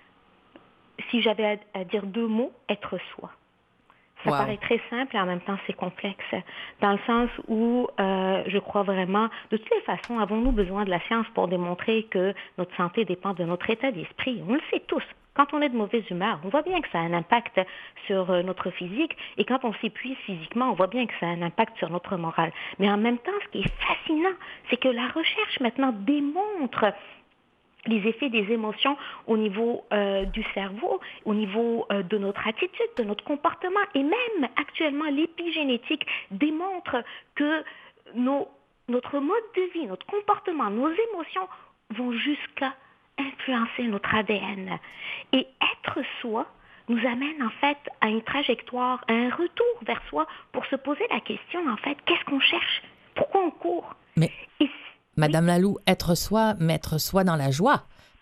Si j'avais à, à dire deux mots, être soi. Ça wow. paraît très simple et en même temps c'est complexe. Dans le sens où euh, je crois vraiment, de toutes les façons, avons-nous besoin de la science pour démontrer que notre santé dépend de notre état d'esprit? On le sait tous. Quand on est de mauvaise humeur, on voit bien que ça a un impact sur euh, notre physique. Et quand on s'épuise physiquement, on voit bien que ça a un impact sur notre morale. Mais en même temps, ce qui est fascinant, c'est que la recherche maintenant démontre les effets des émotions au niveau euh, du cerveau, au niveau euh, de notre attitude, de notre comportement. Et même actuellement, l'épigénétique démontre que nos, notre mode de vie, notre comportement, nos émotions vont jusqu'à influencer notre A D N. Et être soi nous amène en fait à une trajectoire, à un retour vers soi pour se poser la question en fait, qu'est-ce qu'on cherche? Pourquoi on court? Mais, Et, Madame oui. Lalou, être soi, mettre soi dans la joie.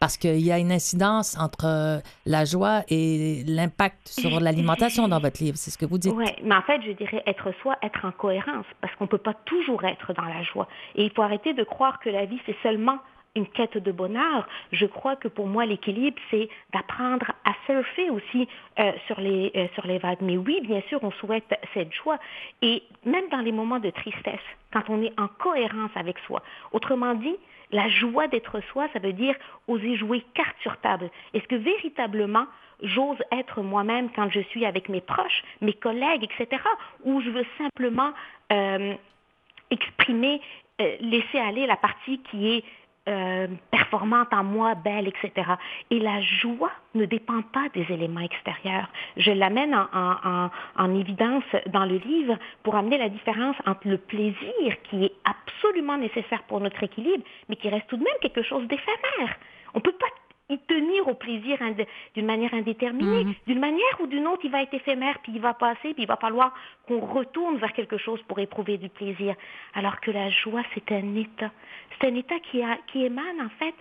Parce qu'il y a une incidence entre euh, la joie et l'impact sur l'alimentation dans votre livre. C'est ce que vous dites. Oui, mais en fait, je dirais être soi, être en cohérence, parce qu'on ne peut pas toujours être dans la joie. Et il faut arrêter de croire que la vie, c'est seulement une quête de bonheur. Je crois que pour moi, l'équilibre, c'est d'apprendre à surfer aussi euh, sur les, euh, sur les vagues. Mais oui, bien sûr, on souhaite cette joie. Et même dans les moments de tristesse, quand on est en cohérence avec soi. Autrement dit, la joie d'être soi, ça veut dire oser jouer carte sur table. Est-ce que véritablement, j'ose être moi-même quand je suis avec mes proches, mes collègues, et cetera, ou je veux simplement euh, exprimer, euh, laisser aller la partie qui est Euh, performante en moi, belle, et cetera. Et la joie ne dépend pas des éléments extérieurs. Je l'amène en, en, en, en évidence dans le livre pour amener la différence entre le plaisir qui est absolument nécessaire pour notre équilibre, mais qui reste tout de même quelque chose d'éphémère. On ne peut pas y tenir au plaisir ind- d'une manière indéterminée. Mm-hmm. D'une manière ou d'une autre, il va être éphémère, puis il va passer, puis il va falloir qu'on retourne vers quelque chose pour éprouver du plaisir. Alors que la joie, c'est un état. C'est un état qui, a, qui émane, en fait,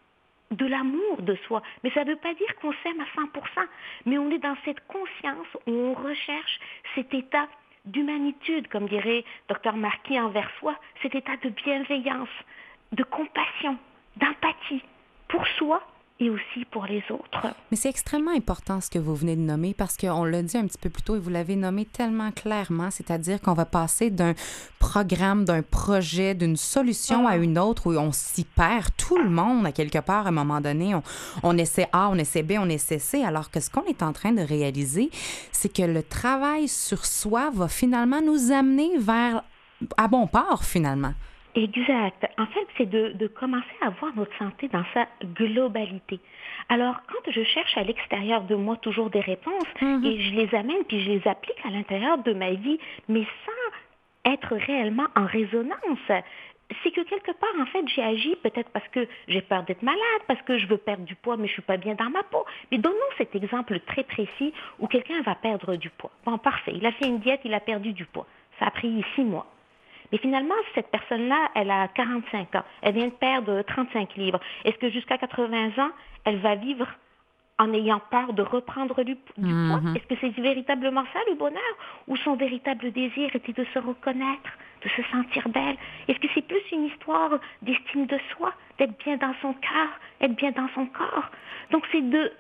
de l'amour de soi. Mais ça ne veut pas dire qu'on s'aime à cent pour cent. Mais on est dans cette conscience où on recherche cet état d'humanitude, comme dirait docteur Marquis envers soi, cet état de bienveillance, de compassion, d'empathie pour soi et aussi pour les autres. Mais c'est extrêmement important ce que vous venez de nommer parce qu'on l'a dit un petit peu plus tôt et vous l'avez nommé tellement clairement, c'est-à-dire qu'on va passer d'un programme, d'un projet, d'une solution à une autre où on s'y perd, tout le monde à quelque part à un moment donné, on, on essaie A, on essaie B, on essaie C, alors que ce qu'on est en train de réaliser, c'est que le travail sur soi va finalement nous amener vers à bon port finalement. Exact. En fait, c'est de, de commencer à voir notre santé dans sa globalité. Alors, quand je cherche à l'extérieur de moi toujours des réponses, mm-hmm. et je les amène, puis je les applique à l'intérieur de ma vie, mais sans être réellement en résonance, c'est que quelque part, en fait, j'ai agi peut-être parce que j'ai peur d'être malade, parce que je veux perdre du poids, mais je suis pas bien dans ma peau. Mais donnons cet exemple très précis où quelqu'un va perdre du poids. Bon, parfait. Il a fait une diète, il a perdu du poids. Ça a pris six mois. Mais finalement, cette personne-là, elle a quarante-cinq ans. Elle vient de perdre trente-cinq livres. Est-ce que jusqu'à quatre-vingts ans, elle va vivre en ayant peur de reprendre du, du mm-hmm. poids? Est-ce que c'est véritablement ça, le bonheur? Ou son véritable désir était de se reconnaître, de se sentir belle? Est-ce que c'est plus une histoire d'estime de soi, d'être bien dans son cœur, être bien dans son corps? Donc, c'est de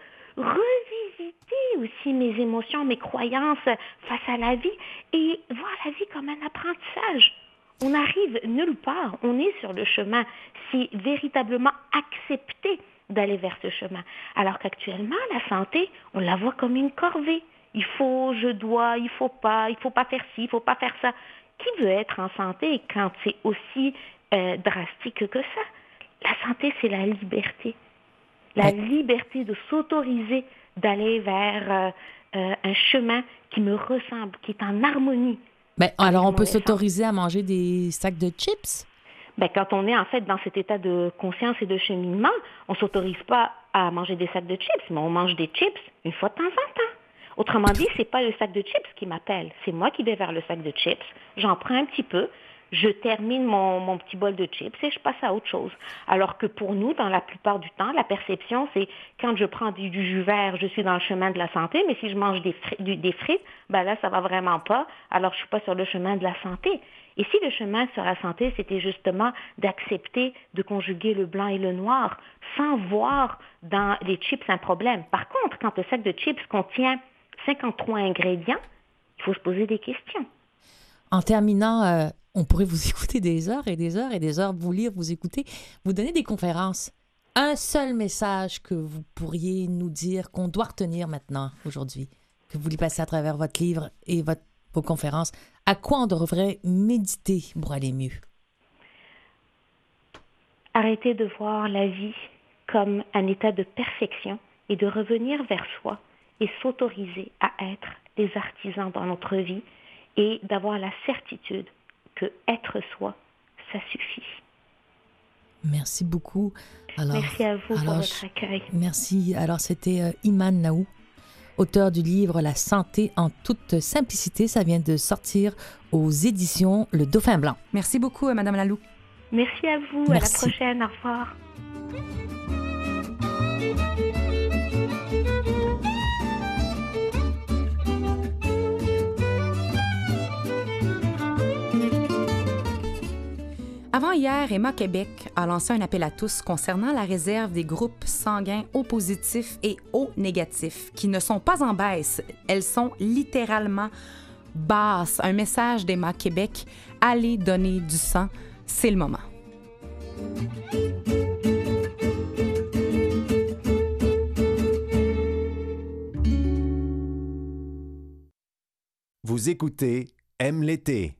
revisiter aussi mes émotions, mes croyances face à la vie et voir la vie comme un apprentissage. On n'arrive nulle part, on est sur le chemin, c'est véritablement accepter d'aller vers ce chemin. Alors qu'actuellement, la santé, on la voit comme une corvée. Il faut, je dois, il faut pas, il faut pas faire ci, il faut pas faire ça. Qui veut être en santé quand c'est aussi euh, drastique que ça? La santé, c'est la liberté. La liberté de s'autoriser d'aller vers euh, euh, un chemin qui me ressemble, qui est en harmonie. Ben, alors, on peut s'autoriser à manger des sacs de chips? Ben, quand on est en fait dans cet état de conscience et de cheminement, on ne s'autorise pas à manger des sacs de chips, mais on mange des chips une fois de temps en temps. Autrement dit, c'est pas le sac de chips qui m'appelle, c'est moi qui vais vers le sac de chips, j'en prends un petit peu, je termine mon, mon petit bol de chips et je passe à autre chose. Alors que pour nous, dans la plupart du temps, la perception, c'est quand je prends du, du jus vert, je suis dans le chemin de la santé, mais si je mange des, fri- du, des frites, ben là, ça va vraiment pas, alors je suis pas sur le chemin de la santé. Et si le chemin sur la santé, c'était justement d'accepter de conjuguer le blanc et le noir, sans voir dans les chips un problème. Par contre, quand le sac de chips contient cinquante-trois ingrédients, il faut se poser des questions. En terminant, euh, on pourrait vous écouter des heures et des heures et des heures, vous lire, vous écouter, vous donner des conférences. Un seul message que vous pourriez nous dire qu'on doit retenir maintenant, aujourd'hui, que vous voulez passer à travers votre livre et votre, vos conférences. À quoi on devrait méditer pour aller mieux? Arrêter de voir la vie comme un état de perfection et de revenir vers soi et s'autoriser à être des artisans dans notre vie et d'avoir la certitude que être soi, ça suffit. Merci beaucoup. Alors, merci à vous alors, pour votre accueil. Merci. Alors, c'était euh, Iman Naou, auteur du livre La santé en toute simplicité. Ça vient de sortir aux éditions Le Dauphin Blanc. Merci beaucoup, Madame Lalou. Merci à vous. Merci. À la prochaine. Au revoir. Durant hier, Emma Québec a lancé un appel à tous concernant la réserve des groupes sanguins O positifs et O négatifs, qui ne sont pas en baisse. Elles sont littéralement basses. Un message d'Emma Québec, allez donner du sang, c'est le moment. Vous écoutez Aime l'été.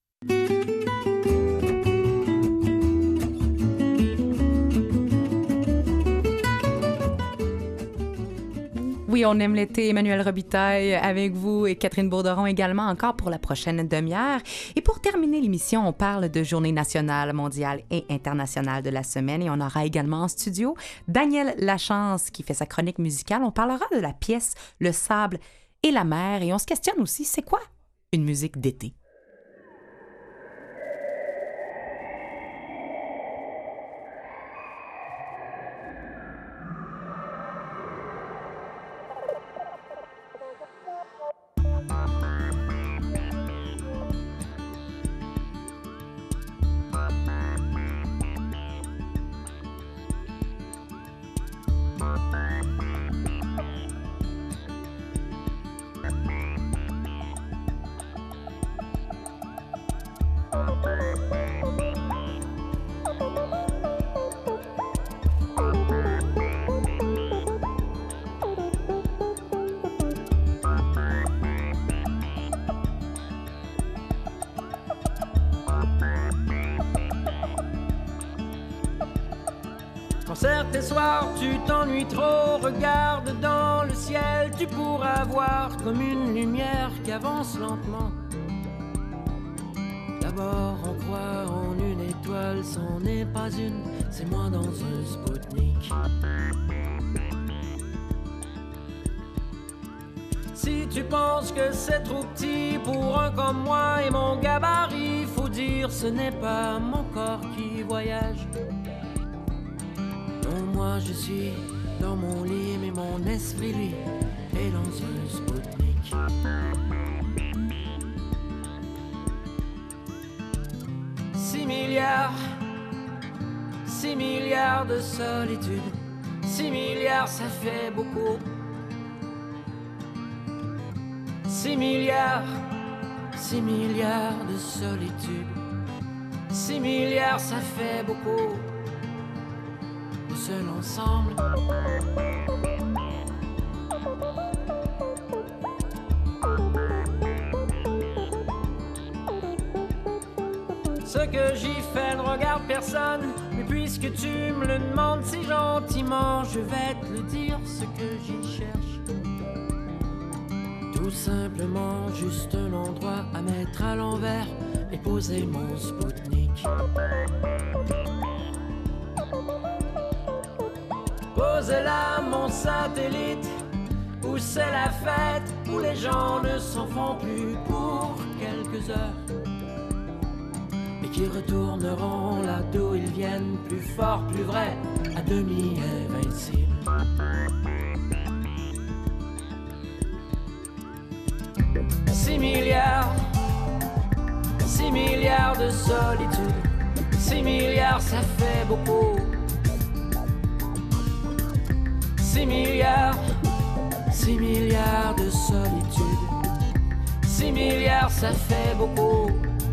Oui, on aime l'été. Emmanuelle Robitaille avec vous et Catherine Bourderon également encore pour la prochaine demi-heure. Et pour terminer l'émission, on parle de Journée nationale, mondiale et internationale de la semaine. Et on aura également en studio Daniel Lachance qui fait sa chronique musicale. On parlera de la pièce Le sable et la mer. Et on se questionne aussi, c'est quoi une musique d'été? Quand certains soirs tu t'ennuies trop, regarde dans le ciel, tu pourras voir comme une lumière qui avance lentement. D'abord on croit en une étoile, c'en n'est pas une, c'est moi dans un Spoutnik. Si tu penses que c'est trop petit pour un comme moi et mon gabarit, faut dire ce n'est pas mon corps qui voyage. Non, moi je suis dans mon lit, mais mon esprit lui est dans un Spoutnik. Six milliards, six milliards de solitude, six milliards ça fait beaucoup. Six milliards, six milliards de solitude, six milliards ça fait beaucoup. Seul ensemble. Ce que j'y fais ne regarde personne, mais puisque tu me le demandes si gentiment, je vais te le dire ce que j'y cherche. Tout simplement juste un endroit à mettre à l'envers et poser mon Spoutnik. Posez là mon satellite, où c'est la fête, où les gens ne s'en font plus pour quelques heures, et qui retourneront là d'où ils viennent, plus forts, plus vrais, à demi invincibles. Six milliards, six milliards de solitude, six milliards ça fait beaucoup. Six milliards, six milliards de solitude, six milliards ça fait beaucoup.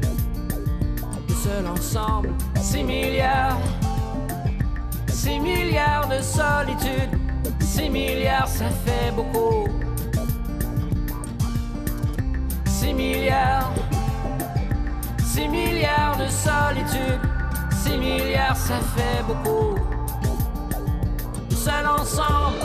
Seul ensemble, six milliards, six milliards de solitude, six milliards ça fait beaucoup. Six milliards, six milliards de solitude, six milliards ça fait beaucoup. Seul ensemble.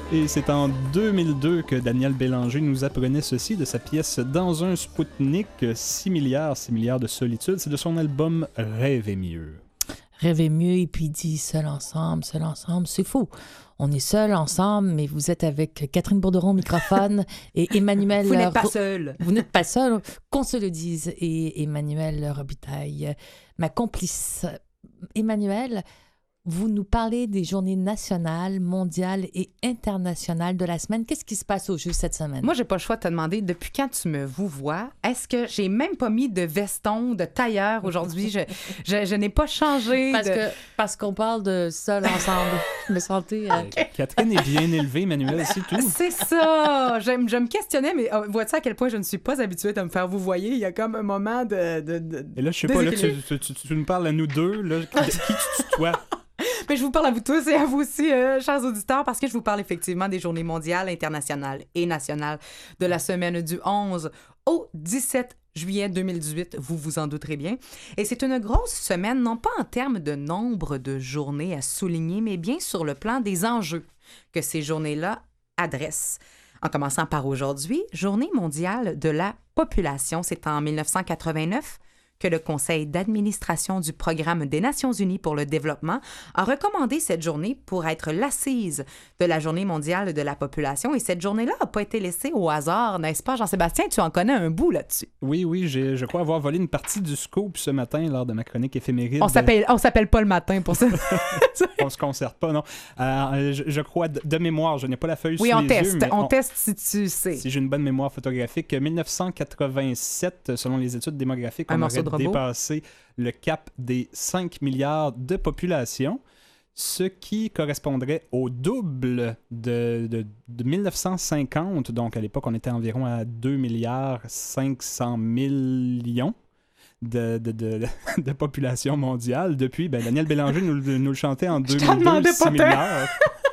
Et c'est en deux mille deux que Daniel Bélanger nous apprenait ceci de sa pièce Dans un Spoutnik, six milliards, six milliards de solitude. C'est de son album Rêver mieux. Rêver mieux, et puis il dit seul ensemble, seul ensemble. C'est faux. On est seul ensemble, mais vous êtes avec Catherine Bourderon au microphone et Emmanuel... Vous n'êtes pas seul. Vous n'êtes pas seul, qu'on se le dise. Et Emmanuel Robitaille, ma complice. Emmanuel, vous nous parlez des journées nationales, mondiales et internationales de la semaine. Qu'est-ce qui se passe au jeu cette semaine? Moi, j'ai pas le choix de te demander, depuis quand tu me vous vois, est-ce que j'ai même pas mis de veston, de tailleur aujourd'hui? je, je, je n'ai pas changé. Parce, de... que, parce qu'on parle de seul ensemble. Je me sentais... Euh... Catherine est bien élevée, Emmanuel, c'est tout. C'est ça! Je, je me questionnais, mais oh, vois-tu à quel point je ne suis pas habituée de me faire vous voyez? Il y a comme un moment de... de, de Et là, je sais pas, là, tu, tu, tu, tu nous parles à nous deux, là, qui, qui tu tutoies? Mais je vous parle à vous tous et à vous aussi, euh, chers auditeurs, parce que je vous parle effectivement des journées mondiales, internationales et nationales de la semaine du onze au dix-sept juillet deux mille dix-huit, vous vous en douterez bien. Et c'est une grosse semaine, non pas en termes de nombre de journées à souligner, mais bien sur le plan des enjeux que ces journées-là adressent. En commençant par aujourd'hui, Journée mondiale de la population. C'est en mille neuf cent quatre-vingt-neuf que le Conseil d'administration du Programme des Nations unies pour le développement a recommandé cette journée pour être l'assise de la Journée mondiale de la population. Et cette journée-là n'a pas été laissée au hasard, n'est-ce pas, Jean-Sébastien? Tu en connais un bout là-dessus. Oui, oui, j'ai, je crois avoir volé une partie du scoop ce matin lors de ma chronique éphéméride. On s'appelle, on s'appelle pas le matin pour ça. On se concerte pas, non. Euh, je, je crois, de, de mémoire, je n'ai pas la feuille oui, sous on les teste, yeux. Oui, on, on teste si tu sais. Si j'ai une bonne mémoire photographique, mille neuf cent quatre-vingt-sept, selon les études démographiques, on aurait dépassé le cap des cinq milliards de population, ce qui correspondrait au double de, de, de mille neuf cent cinquante. Donc, à l'époque, on était environ à deux milliards cinq cents millions de, de, de, de population mondiale. Depuis, ben, Daniel Bélanger nous, nous le chantait en deux mille deux, six milliards.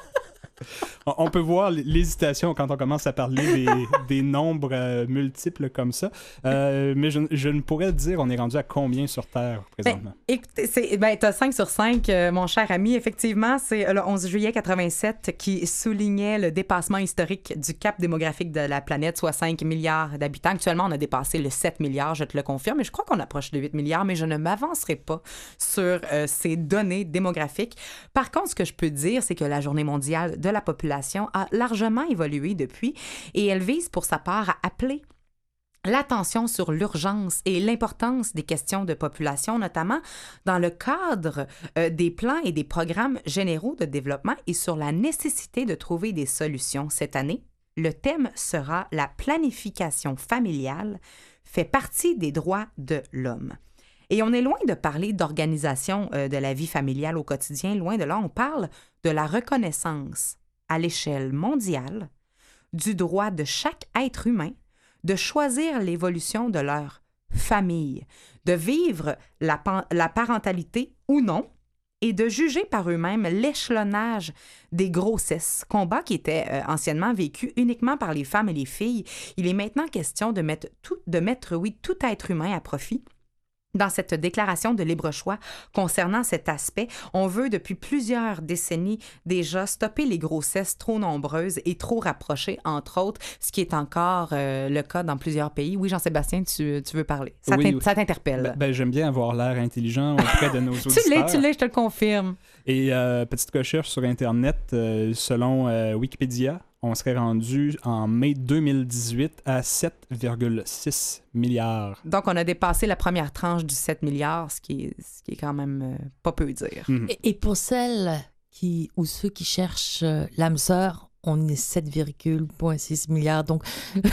On peut voir l'hésitation quand on commence à parler des, des nombres euh, multiples comme ça. Euh, mais je, je ne pourrais dire on est rendu à combien sur Terre présentement. Ben, écoutez, c'est, ben, tu as cinq sur cinq, euh, mon cher ami. Effectivement, c'est le onze juillet quatre-vingt-sept qui soulignait le dépassement historique du cap démographique de la planète, soit cinq milliards d'habitants. Actuellement, on a dépassé le sept milliards, je te le confirme. Mais je crois qu'on approche de huit milliards, mais je ne m'avancerai pas sur euh, ces données démographiques. Par contre, ce que je peux dire, c'est que la Journée mondiale de la population a largement évolué depuis et elle vise pour sa part à appeler l'attention sur l'urgence et l'importance des questions de population, notamment dans le cadre euh, des plans et des programmes généraux de développement et sur la nécessité de trouver des solutions. Cette année, le thème sera la planification familiale fait partie des droits de l'homme. Et on est loin de parler d'organisation euh, de la vie familiale au quotidien, loin de là, on parle de la reconnaissance à l'échelle mondiale du droit de chaque être humain de choisir l'évolution de leur famille, de vivre la, pa- la parentalité ou non et de juger par eux-mêmes l'échelonnage des grossesses, combat qui était euh, anciennement vécu uniquement par les femmes et les filles. Il est maintenant question de mettre, tout, de mettre oui, tout être humain à profit. Dans cette déclaration de libre choix concernant cet aspect, on veut depuis plusieurs décennies déjà stopper les grossesses trop nombreuses et trop rapprochées, entre autres, ce qui est encore euh, le cas dans plusieurs pays. Oui, Jean-Sébastien, tu, tu veux parler. Ça, oui, t'in- ça t'interpelle. Ben, ben, j'aime bien avoir l'air intelligent auprès de nos auditeurs. Tu l'es, tu l'es, je te le confirme. Et euh, petite recherche sur Internet, euh, selon euh, Wikipédia, on serait rendu en mai deux mille dix-huit à sept virgule six milliards. Donc, on a dépassé la première tranche du sept milliards, ce qui est, ce qui est quand même euh, pas peu dire. Mm-hmm. Et, et pour celles qui, ou ceux qui cherchent euh, l'âme sœur, on est sept virgule six milliards. Donc,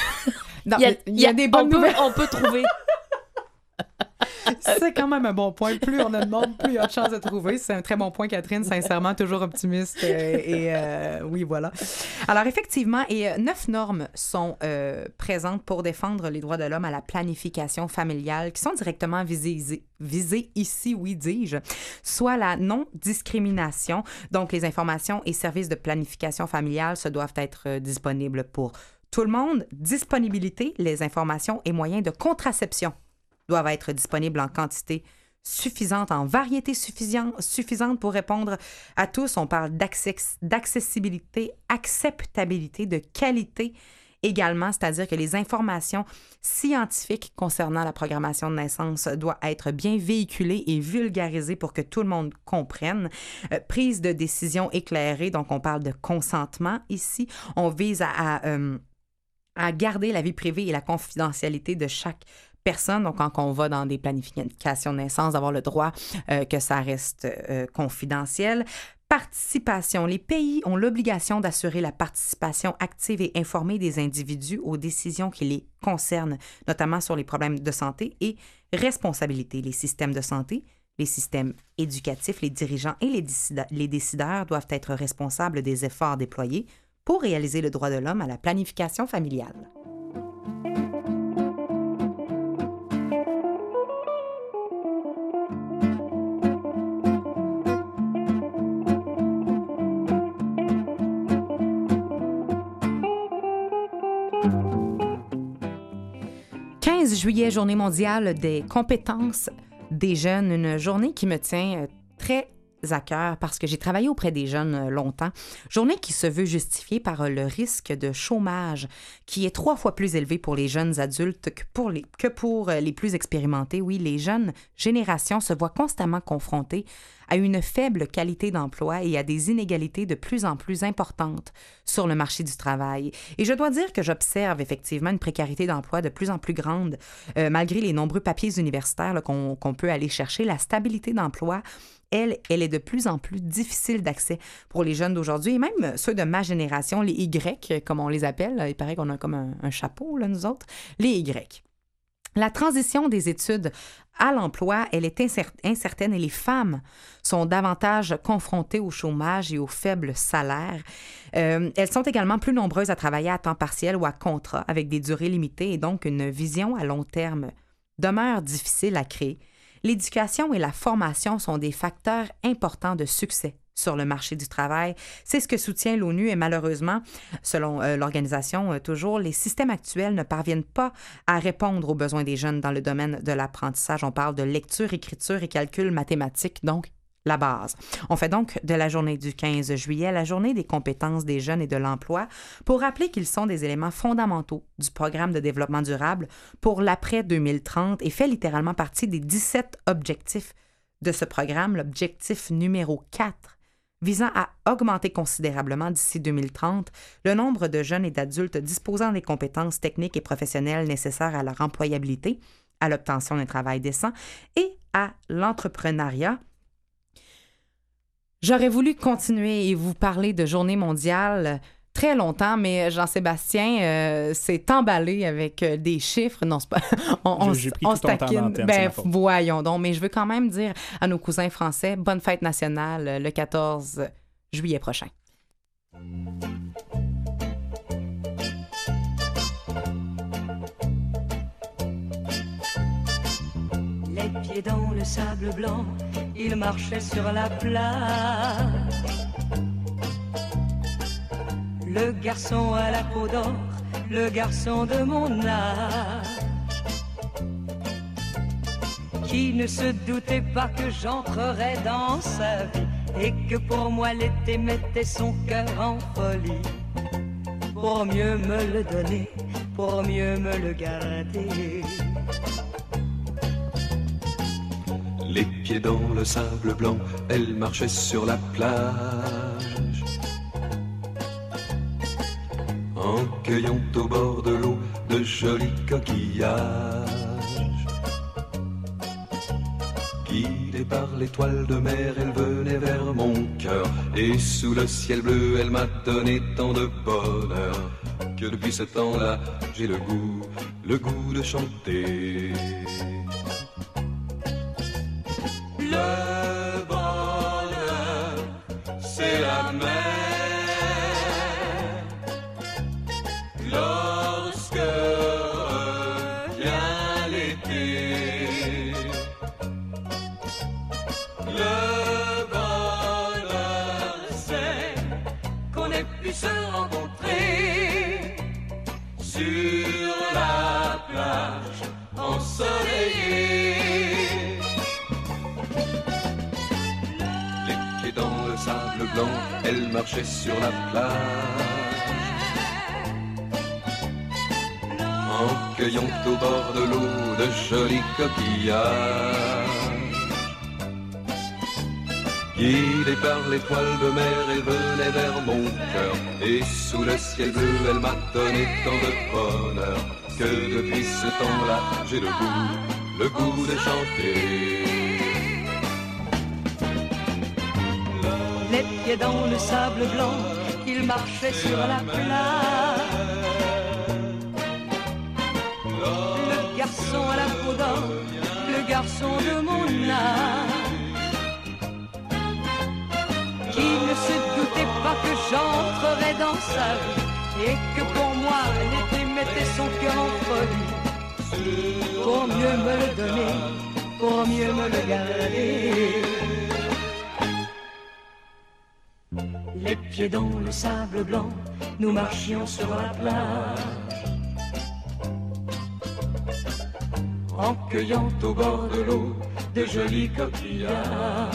Non, il y a, il y a des bonnes on peut, nouvelles. on peut trouver. C'est quand même un bon point. Plus on a de monde, plus il y a de chances de trouver. C'est un très bon point, Catherine. Sincèrement, toujours optimiste. Euh, et euh, oui, voilà. Alors, effectivement, et euh, neuf normes sont euh, présentes pour défendre les droits de l'homme à la planification familiale qui sont directement visées, visées ici, oui, dis-je, soit la non-discrimination. Donc, les informations et services de planification familiale se doivent être euh, disponibles pour tout le monde. Disponibilité, les informations et moyens de contraception doivent être disponibles en quantité suffisante, en variété suffisante, suffisante pour répondre à tous. On parle d'access- d'accessibilité, acceptabilité, de qualité également, c'est-à-dire que les informations scientifiques concernant la programmation de naissance doivent être bien véhiculées et vulgarisées pour que tout le monde comprenne. Euh, prise de décision éclairée, donc on parle de consentement ici. On vise à, à, euh, à garder la vie privée et la confidentialité de chaque personne. Donc, quand on va dans des planifications de naissance, d'avoir le droit euh, que ça reste euh, confidentiel. Participation. Les pays ont l'obligation d'assurer la participation active et informée des individus aux décisions qui les concernent, notamment sur les problèmes de santé et responsabilité. Les systèmes de santé, les systèmes éducatifs, les dirigeants et les, décida- les décideurs doivent être responsables des efforts déployés pour réaliser le droit de l'homme à la planification familiale. quinze juillet, journée mondiale des compétences des jeunes, une journée qui me tient très à cœur parce que j'ai travaillé auprès des jeunes longtemps. Journée qui se veut justifiée par le risque de chômage qui est trois fois plus élevé pour les jeunes adultes que pour les, que pour les plus expérimentés. Oui, les jeunes générations se voient constamment confrontées à une faible qualité d'emploi et à des inégalités de plus en plus importantes sur le marché du travail. Et je dois dire que j'observe effectivement une précarité d'emploi de plus en plus grande, euh, malgré les nombreux papiers universitaires là, qu'on, qu'on peut aller chercher. La stabilité d'emploi, elle, elle est de plus en plus difficile d'accès pour les jeunes d'aujourd'hui et même ceux de ma génération, les Y, comme on les appelle. Il paraît qu'on a comme un, un chapeau, là, nous autres, les Y. La transition des études à l'emploi, elle est incer- incertaine et les femmes sont davantage confrontées au chômage et aux faibles salaires. Euh, elles sont également plus nombreuses à travailler à temps partiel ou à contrat avec des durées limitées et donc une vision à long terme demeure difficile à créer. L'éducation et la formation sont des facteurs importants de succès sur le marché du travail. C'est ce que soutient l'ONU et malheureusement, selon euh, l'organisation, euh, toujours, les systèmes actuels ne parviennent pas à répondre aux besoins des jeunes dans le domaine de l'apprentissage. On parle de lecture, écriture et calcul mathématique, donc la base. On fait donc de la journée du quinze juillet la journée des compétences des jeunes et de l'emploi pour rappeler qu'ils sont des éléments fondamentaux du programme de développement durable pour l'après deux mille trente et fait littéralement partie des dix-sept objectifs de ce programme, l'objectif numéro quatre, visant à augmenter considérablement d'ici deux mille trente le nombre de jeunes et d'adultes disposant des compétences techniques et professionnelles nécessaires à leur employabilité, à l'obtention d'un travail décent et à l'entrepreneuriat. J'aurais voulu continuer et vous parler de Journée mondiale très longtemps, mais Jean-Sébastien euh, s'est emballé avec euh, des chiffres. Non, c'est pas... on, on, J'ai pris on tout ton temps d'antenne, ben, c'est ma faute. voyons donc. Mais je veux quand même dire à nos cousins français, bonne fête nationale euh, le quatorze juillet prochain. Les pieds dans le sable blanc, il marchait sur la plage. Le garçon à la peau d'or, le garçon de mon âge, qui ne se doutait pas que j'entrerais dans sa vie et que pour moi l'été mettait son cœur en folie. Pour mieux me le donner, pour mieux me le garder. Les pieds dans le sable blanc, elle marchait sur la plage, en cueillant au bord de l'eau de jolis coquillages. Guidée par l'étoile de mer, elle venait vers mon cœur, et sous le ciel bleu, elle m'a donné tant de bonheur, que depuis ce temps-là, j'ai le goût, le goût de chanter. Le bonheur, c'est la mer. Lorsque revient l'été, le bonheur, c'est qu'on ait pu se rencontrer sur la plage ensoleillée. elle marchait sur la plage. En cueillant au bord de l'eau de jolis coquillages. Guidée par l'étoile de mer, elle venait vers mon cœur. Et sous le ciel bleu, elle m'a donné tant de bonheur que depuis ce temps-là, j'ai le goût, le goût de chanter. Les pieds dans le sable blanc, il marchait sur la plage. Le garçon à la peau d'or, le garçon de mon âge, qui ne se doutait pas que j'entrerais dans sa vie et que pour moi l'été mettait son cœur en folie pour mieux me le donner, pour mieux me le garder. Les pieds dans le sable blanc, nous marchions sur la plage, en cueillant au bord de l'eau de jolis coquillages,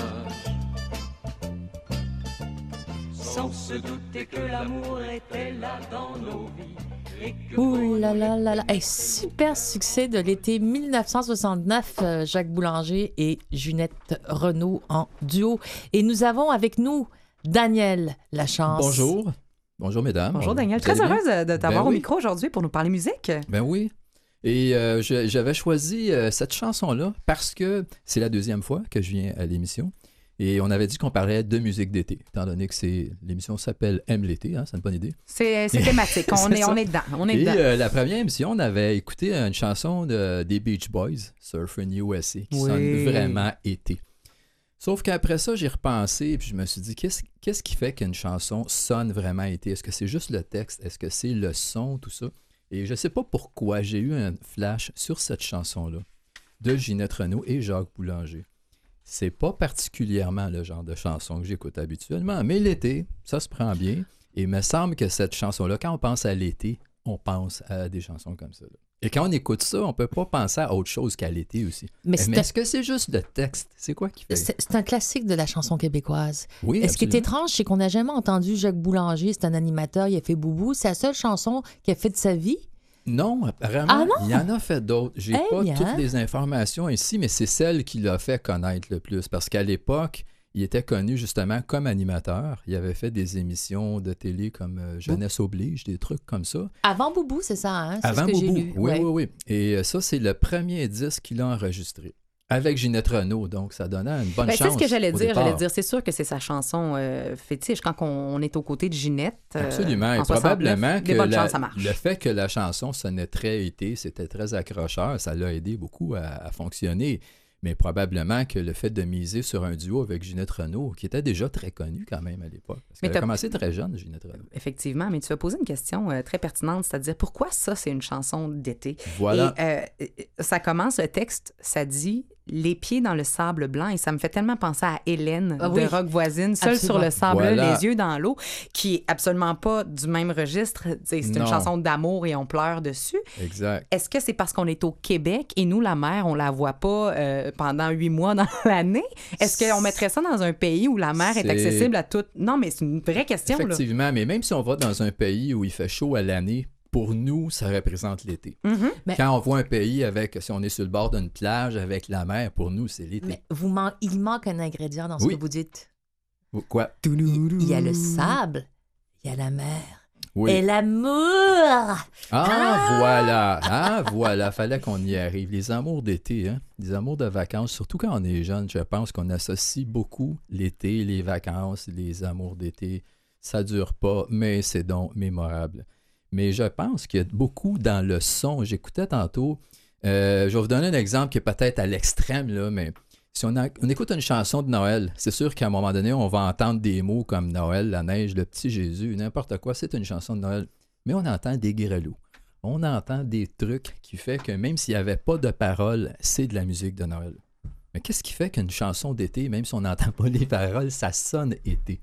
sans se douter que l'amour était là dans nos vies. Ouh là là là là! Hey, super succès de l'été mille neuf cent soixante-neuf, euh, Jacques Boulanger et Ginette Renault en duo. Et nous avons avec nous Daniel Lachance. Bonjour. Bonjour, mesdames. Bonjour, Daniel. Vous Très allez heureuse bien? de t'avoir Ben au oui. micro aujourd'hui pour nous parler musique. Ben oui. Et euh, je- j'avais choisi euh, cette chanson-là parce que c'est la deuxième fois que je viens à l'émission. Et on avait dit qu'on parlait de musique d'été, étant donné que c'est l'émission s'appelle Aime l'été, hein, c'est une bonne idée. C'est c'est thématique. On C'est est, ça. on est dedans. On est Et dedans. euh, la première émission, on avait écouté une chanson de, des Beach Boys, Surfin' U S A, qui Oui. sonne vraiment été. Sauf qu'après ça, j'ai repensé et puis je me suis dit, qu'est-ce, qu'est-ce qui fait qu'une chanson sonne vraiment été? Est-ce que c'est juste le texte? Est-ce que c'est le son, tout ça? Et je sais pas pourquoi j'ai eu un flash sur cette chanson-là de Ginette Renault et Jacques Boulanger. C'est pas particulièrement le genre de chanson que j'écoute habituellement, mais l'été, ça se prend bien. Et il me semble que cette chanson-là, quand on pense à l'été, on pense à des chansons comme ça. Là. Et quand on écoute ça, on peut pas penser à autre chose qu'à l'été aussi. Mais Mais, c'est un- est-ce que c'est juste le texte? C'est quoi qui fait? C'est c'est un classique de la chanson québécoise. Oui, Et ce qui est absolument. étrange, c'est qu'on n'a jamais entendu Jacques Boulanger. C'est un animateur, il a fait Boubou. C'est la seule chanson qu'il a fait de sa vie. Non, apparemment, Ah non? il y en a fait d'autres. J'ai Eh pas bien. toutes les informations ici, mais c'est celle qui l'a fait connaître le plus. Parce qu'à l'époque, il était connu justement comme animateur. Il avait fait des émissions de télé comme euh, Jeunesse oblige, des trucs comme ça. Avant Boubou, c'est ça, hein? C'est Avant ce que j'ai Boubou, lu. oui, Ouais. oui, oui. Et euh, ça, c'est le premier disque qu'il a enregistré. Avec Ginette Renault, donc ça donnait une bonne Ben, chance. c'est ce que j'allais au dire. départ. J'allais dire, c'est sûr que c'est sa chanson euh, fétiche quand on, on est aux côtés de Ginette. euh, Absolument. en Et probablement soixante-neuf. que Des bonnes la- chances, ça marche. le fait que la chanson sonnait très été, c'était très accrocheur, ça l'a aidé beaucoup à, à fonctionner. Mais probablement que le fait de miser sur un duo avec Ginette Renault, qui était déjà très connu quand même à l'époque. Parce Mais qu'elle a t'as- commencé très jeune, Ginette Renault. Effectivement, mais tu as posé une question euh, très pertinente, c'est-à-dire pourquoi ça, c'est une chanson d'été? Voilà. Et euh, ça commence, le texte, ça dit « Les pieds dans le sable blanc » et ça me fait tellement penser à Hélène Ah de oui. Rock Voisine, seule Absolument. sur le sable, Voilà. les yeux dans l'eau, qui est absolument pas du même registre. Tu sais, c'est une Non. chanson d'amour et on pleure dessus. Exact. Est-ce que c'est parce qu'on est au Québec et nous, la mer, on la voit pas euh, pendant huit mois dans l'année? Est-ce qu'on mettrait ça dans un pays où la mer est C'est- accessible à tout? Non, mais c'est une vraie question. Là. Effectivement, mais même si on va dans un pays où il fait chaud à l'année, pour nous, ça représente l'été. Mhm. Mais- Quand on voit un pays avec, si on est sur le bord d'une plage avec la mer, pour nous, c'est l'été. Mais vous man- il manque un ingrédient dans ce Oui. que vous dites. Ou quoi? Il, il y a le sable, il y a la mer. Oui. Et l'amour! Ah, voilà. Ah, voilà. Fallait qu'on y arrive. Les amours d'été, hein? Les amours de vacances, surtout quand on est jeune, je pense qu'on associe beaucoup l'été, les vacances, les amours d'été. Ça dure pas, mais c'est donc mémorable. Mais je pense qu'il y a beaucoup dans le son. J'écoutais tantôt, euh, je vais vous donner un exemple qui est peut-être à l'extrême, là, mais si on, a- on écoute une chanson de Noël, c'est sûr qu'à un moment donné, on va entendre des mots comme Noël, la neige, le petit Jésus, n'importe quoi, c'est une chanson de Noël. Mais on entend des grelots. On entend des trucs qui fait que même s'il n'y avait pas de paroles, c'est de la musique de Noël. Mais qu'est-ce qui fait qu'une chanson d'été, même si on n'entend pas les paroles, ça sonne été?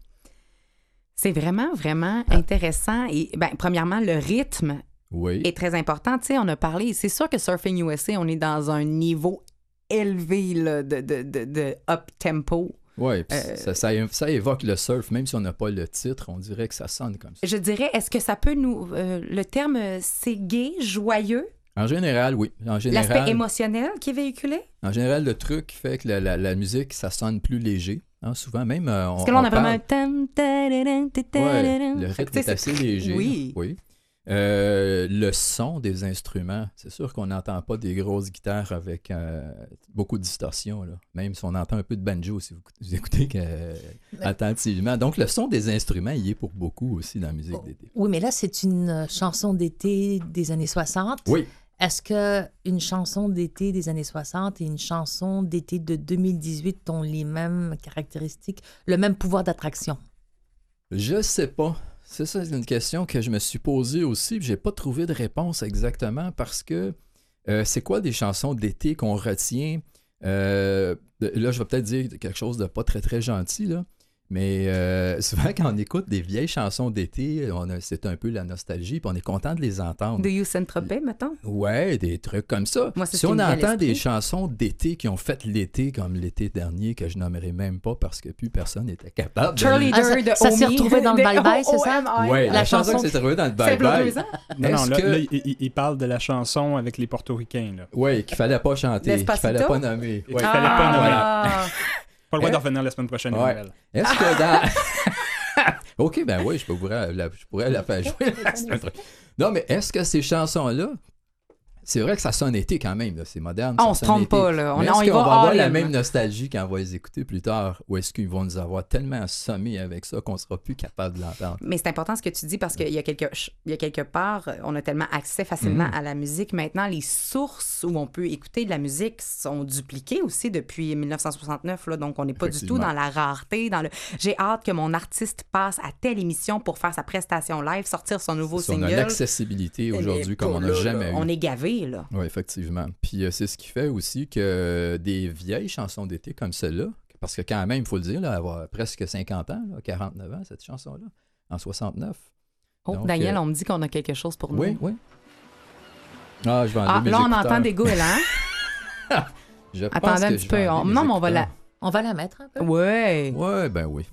C'est vraiment, vraiment intéressant. Et ben, premièrement, le rythme Oui. est très important. Tu sais, on a parlé, c'est sûr que Surfing U S A, on est dans un niveau élevé là, de, de, de, de up-tempo. Oui, Euh, ça, ça, ça évoque le surf, même si on n'a pas le titre, on dirait que ça sonne comme ça. Je dirais, est-ce que ça peut nous... euh, le terme, euh, c'est gai, joyeux? En général, oui. En général, L'aspect émotionnel qui est véhiculé? En général, le truc fait que la, la, la musique, ça sonne plus léger. Hein, souvent, même... euh, on, Parce que là, on, on a vraiment un... parle... tam, tadadam, tadadam. Ouais, le Fait que, rythme est tu sais, assez c'est- léger. Oui. oui. Euh, le son des instruments, c'est sûr qu'on n'entend pas des grosses guitares avec euh, beaucoup de distorsion, là. Même si on entend un peu de banjo, si vous, vous écoutez que, euh, attentivement. Donc, le son des instruments, il est pour beaucoup aussi dans la musique Oh. d'été. Oui, mais là, c'est une euh, chanson d'été des années soixante. Oui. Est-ce qu'une chanson d'été des années soixante et une chanson d'été de deux mille dix-huit ont les mêmes caractéristiques, le même pouvoir d'attraction? Je sais pas. C'est ça, c'est une question que je me suis posée aussi, puis j'ai pas trouvé de réponse exactement parce que euh, c'est quoi des chansons d'été qu'on retient? Euh, de- là, je vais peut-être dire quelque chose de pas très très gentil, là. Mais euh, souvent, quand on écoute des vieilles chansons d'été, on a- c'est un peu la nostalgie, puis on est content de les entendre. De You Saint-Tropez, mettons? Ouais, des trucs comme ça. Moi, c'est si ce qui on me vient à entend l'esprit. des chansons d'été qui ont fait l'été, comme l'été dernier, que je nommerai même pas parce que plus personne n'était capable de... Cheerleader Ah, ça- de ça s'est Omi. retrouvé dans le De bye-bye, c'est ça? O M I. Ouais, la, La chanson chanson qui s'est retrouvée dans le C'est il y a bye-bye. deux ans? Non, non, Est-ce là, que- là, il, il- il parle de la chanson avec les Portoricains. Là. Oui, qu'il fallait pas chanter, qu'il Despacito? fallait pas nommer. Et qu'il Ouais. fallait pas nommer. Ah! Pas le droit Eh? de revenir la semaine prochaine. Ouais. Noël. Est-ce que dans... OK, ben oui, je pourrais la, je pourrais la faire jouer la semaine prochaine. Non, mais est-ce que ces chansons-là, c'est vrai que ça sonne été quand même, là, c'est moderne. Ah, ça on se sonne trompe été. pas, là. On- Mais on est-ce y qu'on va va avoir all la in. même nostalgie quand on va les écouter plus tard, ou est-ce qu'ils vont nous avoir tellement assommés avec ça qu'on sera plus capable de l'entendre? Mais c'est important ce que tu dis parce qu'il y a quelque, il y a quelque part, on a tellement accès facilement Mhm. à la musique. Maintenant, les sources où on peut écouter de la musique sont dupliquées aussi depuis mille neuf cent soixante-neuf. Là, donc, on n'est pas du tout Effectivement. dans la rareté. Dans le... J'ai hâte que mon artiste passe à telle émission pour faire sa prestation live, sortir son nouveau Si on single. a l'accessibilité aujourd'hui Et comme on n'a là, jamais là, eu. On est gavé, là. Oui, effectivement. Puis euh, c'est ce qui fait aussi que des vieilles chansons d'été comme celle-là, parce que quand même, il faut le dire, là, elle va presque cinquante ans, là, quarante-neuf ans, cette chanson-là, en soixante-neuf. Oh, Donc, Daniel, euh, on me dit qu'on a quelque chose pour nous. Oui, oui. Ah, je vais enlever Ah, mes là, on écouteurs. entend des goélands. Je pense Attendez un que petit je peu. vais On- enlever mes Non, mais on va la... écouteurs. On va la mettre un peu? Ouais. Ouais, ben oui.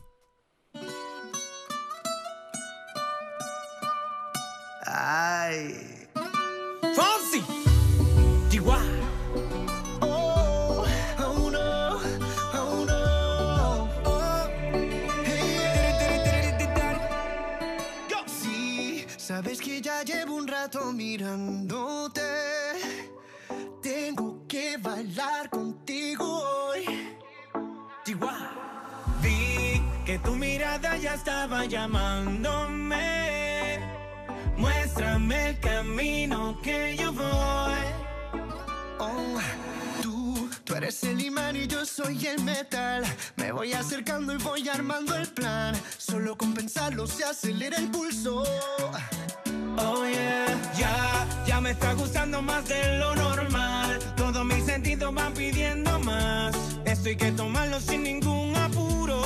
Ay. Fonsi. Chihuahua. Oh, oh no, oh no. Oh. Hey. Go. Sí, sabes que ya llevo un rato mirándote. Tengo que bailar contigo hoy. Chihuahua. Vi que tu mirada ya estaba llamándome. Muéstrame el camino que yo voy. Oh, tú, tú eres el imán y yo soy el metal. Me voy acercando y voy armando el plan. Solo con pensarlo se acelera el pulso. Oh yeah, ya, ya me está gustando más de lo normal. Todos mis sentidos van pidiendo más. Esto hay que tomarlo sin ningún apuro.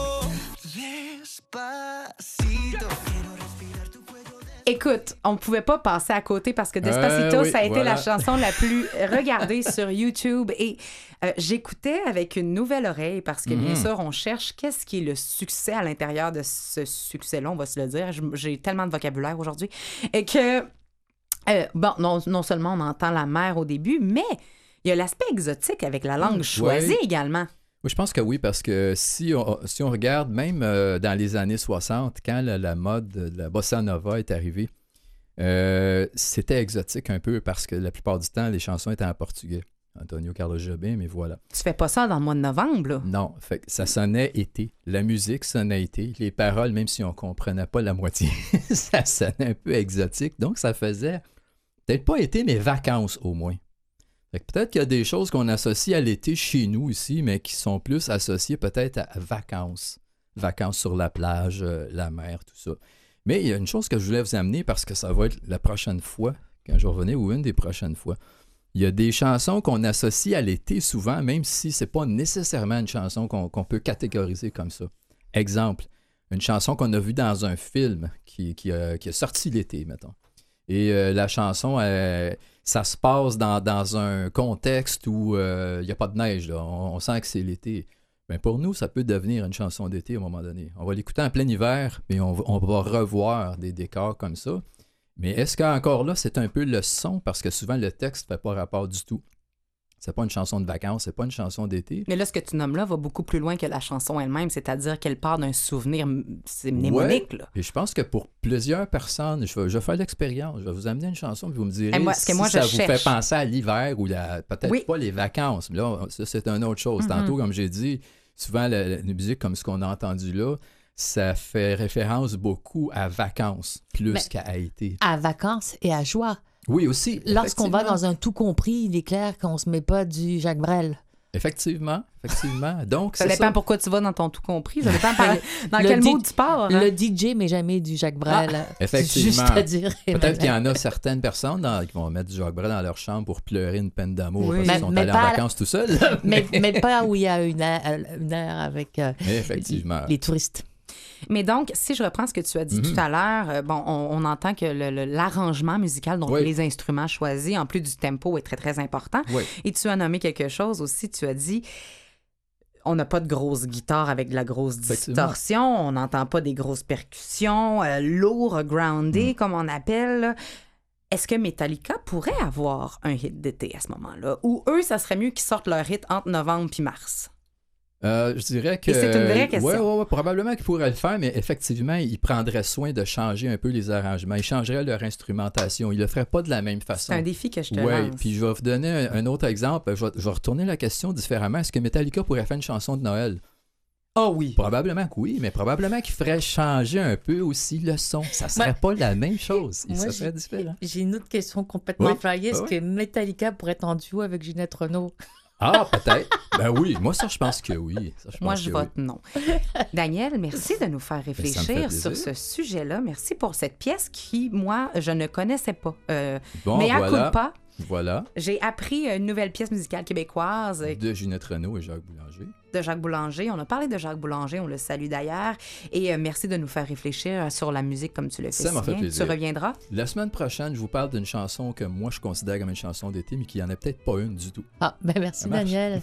Despacito. Quiero respirar tu cuello. Écoute, on ne pouvait pas passer à côté parce que Despacito, Euh, oui, ça a été voilà. la chanson la plus regardée sur YouTube. Et euh, j'écoutais avec une nouvelle oreille parce que, bien Mhm. sûr, on cherche qu'est-ce qui est le succès à l'intérieur de ce succès-là, on va se le dire. Je- J'ai tellement de vocabulaire aujourd'hui. Et que, euh, bon, non, non seulement on entend la mer au début, mais il y a l'aspect exotique avec la langue choisie Ouais. également. Oui, je pense que oui, parce que si on, si on regarde même euh, dans les années soixante, quand la, la mode de la bossa nova est arrivée, euh, c'était exotique un peu parce que la plupart du temps, les chansons étaient en portugais. Antonio Carlos Jobim, mais voilà. Tu fais pas ça dans le mois de novembre, là? Non, fait que ça sonnait été. La musique sonnait été. Les paroles, même si on comprenait pas la moitié, ça sonnait un peu exotique. Donc, ça faisait peut-être pas été, mais vacances au moins. Fait que peut-être qu'il y a des choses qu'on associe à l'été chez nous ici, mais qui sont plus associées peut-être à vacances. Vacances sur la plage, euh, la mer, tout ça. Mais il y a une chose que je voulais vous amener parce que ça va être la prochaine fois, quand je vais revenir, ou une des prochaines fois. Il y a des chansons qu'on associe à l'été souvent, même si c'est pas nécessairement une chanson qu'on qu'on peut catégoriser comme ça. Exemple, une chanson qu'on a vue dans un film qui, qui, a, qui a sorti l'été, mettons. Et euh, la chanson, euh, ça se passe dans, dans un contexte où il n'y a pas de neige. Là. On, on sent que c'est l'été. Ben pour nous, ça peut devenir une chanson d'été à un moment donné. On va l'écouter en plein hiver, mais on va, on va revoir des décors comme ça. Mais est-ce qu'encore là, c'est un peu le son? Parce que souvent, le texte ne fait pas rapport du tout. C'est pas une chanson de vacances, c'est pas une chanson d'été. Mais là, ce que tu nommes là va beaucoup plus loin que la chanson elle-même, c'est-à-dire qu'elle part d'un souvenir, c'est mnémonique. Ouais. Là. Et je pense que pour plusieurs personnes, je vais, je vais faire l'expérience, je vais vous amener une chanson, puis vous me direz moi, si moi, ça je vous cherche. fait penser à l'hiver ou la, peut-être Oui. pas les vacances. Mais là, ça, c'est une autre chose. Mm-hmm. Tantôt, comme j'ai dit, souvent, la, la musique comme ce qu'on a entendu là, ça fait référence beaucoup à vacances, plus Mais- qu'à été. À vacances et à joie. Oui, aussi. Lorsqu'on va effectivement. dans un tout compris, il est clair qu'on se met pas du Jacques Brel. Effectivement, effectivement. Donc, Ça c'est dépend ça. pourquoi tu vas dans ton tout compris. Ça dépend par- dans Le quel D- mode tu pars. hein. Le D J, mais jamais du Jacques Brel. Effectivement. Juste à dire. Peut-être qu'il y en a certaines personnes dans- qui vont mettre du Jacques Brel dans leur chambre pour pleurer une peine d'amour Oui. parce Mais- qu'ils sont mais allés pas en à la- vacances tout seuls. mais, mais pas où il y a une heure, une heure avec euh, Mais effectivement. les touristes. Mais donc, si je reprends ce que tu as dit Mhm. tout à l'heure, euh, bon, on, on entend que le- le- l'arrangement musical, donc Oui. les instruments choisis, en plus du tempo, est très, très important. Oui. Et tu as nommé quelque chose aussi, tu as dit, on n'a pas de grosse guitare avec de la grosse Effectivement. distorsion, on n'entend pas des grosses percussions, euh, lourd, groundé, Mm. comme on appelle. là. Est-ce que Metallica pourrait avoir un hit d'été à ce moment-là? Ou eux, ça serait mieux qu'ils sortent leur hit entre novembre puis mars? Euh, je dirais que. Et c'est une vraie question. Oui, ouais, ouais, probablement qu'ils pourraient le faire, mais effectivement, ils prendraient soin de changer un peu les arrangements. Ils changeraient leur instrumentation. Ils ne le feraient pas de la même façon. C'est un défi que je te Oui, lance. puis je vais vous donner un, un autre exemple. Je vais, je vais retourner la question différemment. Est-ce que Metallica pourrait faire une chanson de Noël? Oh oui. Probablement que oui, mais probablement qu'il ferait changer un peu aussi le son. Ça serait Ouais. pas la même chose. Moi, Ça j'ai- serait différent. J'ai une autre question complètement Oui. flyée. Est-ce Oui. que Metallica pourrait être en duo avec Ginette Renault? Ah, peut-être. Ben oui, moi, ça, je pense que oui. Ça, Moi, pense je que vote oui. non. Daniel, merci de nous faire Ben, ça me fait réfléchir plaisir. sur ce sujet-là. Merci pour cette pièce qui, moi, je ne connaissais pas. Euh, Bon, mais à voilà. culpa, Voilà. j'ai appris une nouvelle pièce musicale québécoise euh, De Ginette Renault et Jacques Boulanger. de Jacques Boulanger. On a parlé de Jacques Boulanger, on le salue d'ailleurs. Et euh, merci de nous faire réfléchir sur la musique comme tu le fais Ça m'a si fait bien. plaisir. Tu reviendras? La semaine prochaine, je vous parle d'une chanson que moi, je considère comme une chanson d'été, mais qui en a peut-être pas une du tout. Ah, ben merci Ça marche. Daniel.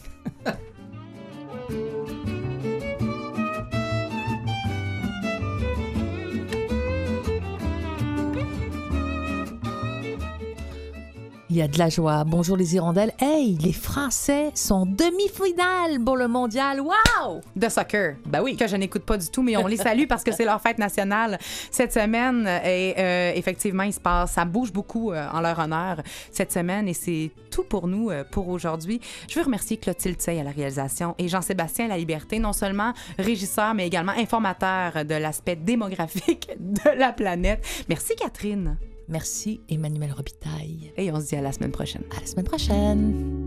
Il y a de la joie. Bonjour les Hirondelles. Hey, les Français sont demi-finale pour le mondial. Wow! De soccer. Ben oui. Que je n'écoute pas du tout, mais on les salue parce que c'est leur fête nationale cette semaine. Et euh, effectivement, il se passe, ça bouge beaucoup euh, en leur honneur cette semaine. Et c'est tout pour nous euh, pour aujourd'hui. Je veux remercier Clotilde Tsey à la réalisation et Jean-Sébastien à la liberté, non seulement régisseur, mais également informateur de l'aspect démographique de la planète. Merci Catherine. Merci Emmanuel Robitaille. Et on se dit à la semaine prochaine. À la semaine prochaine.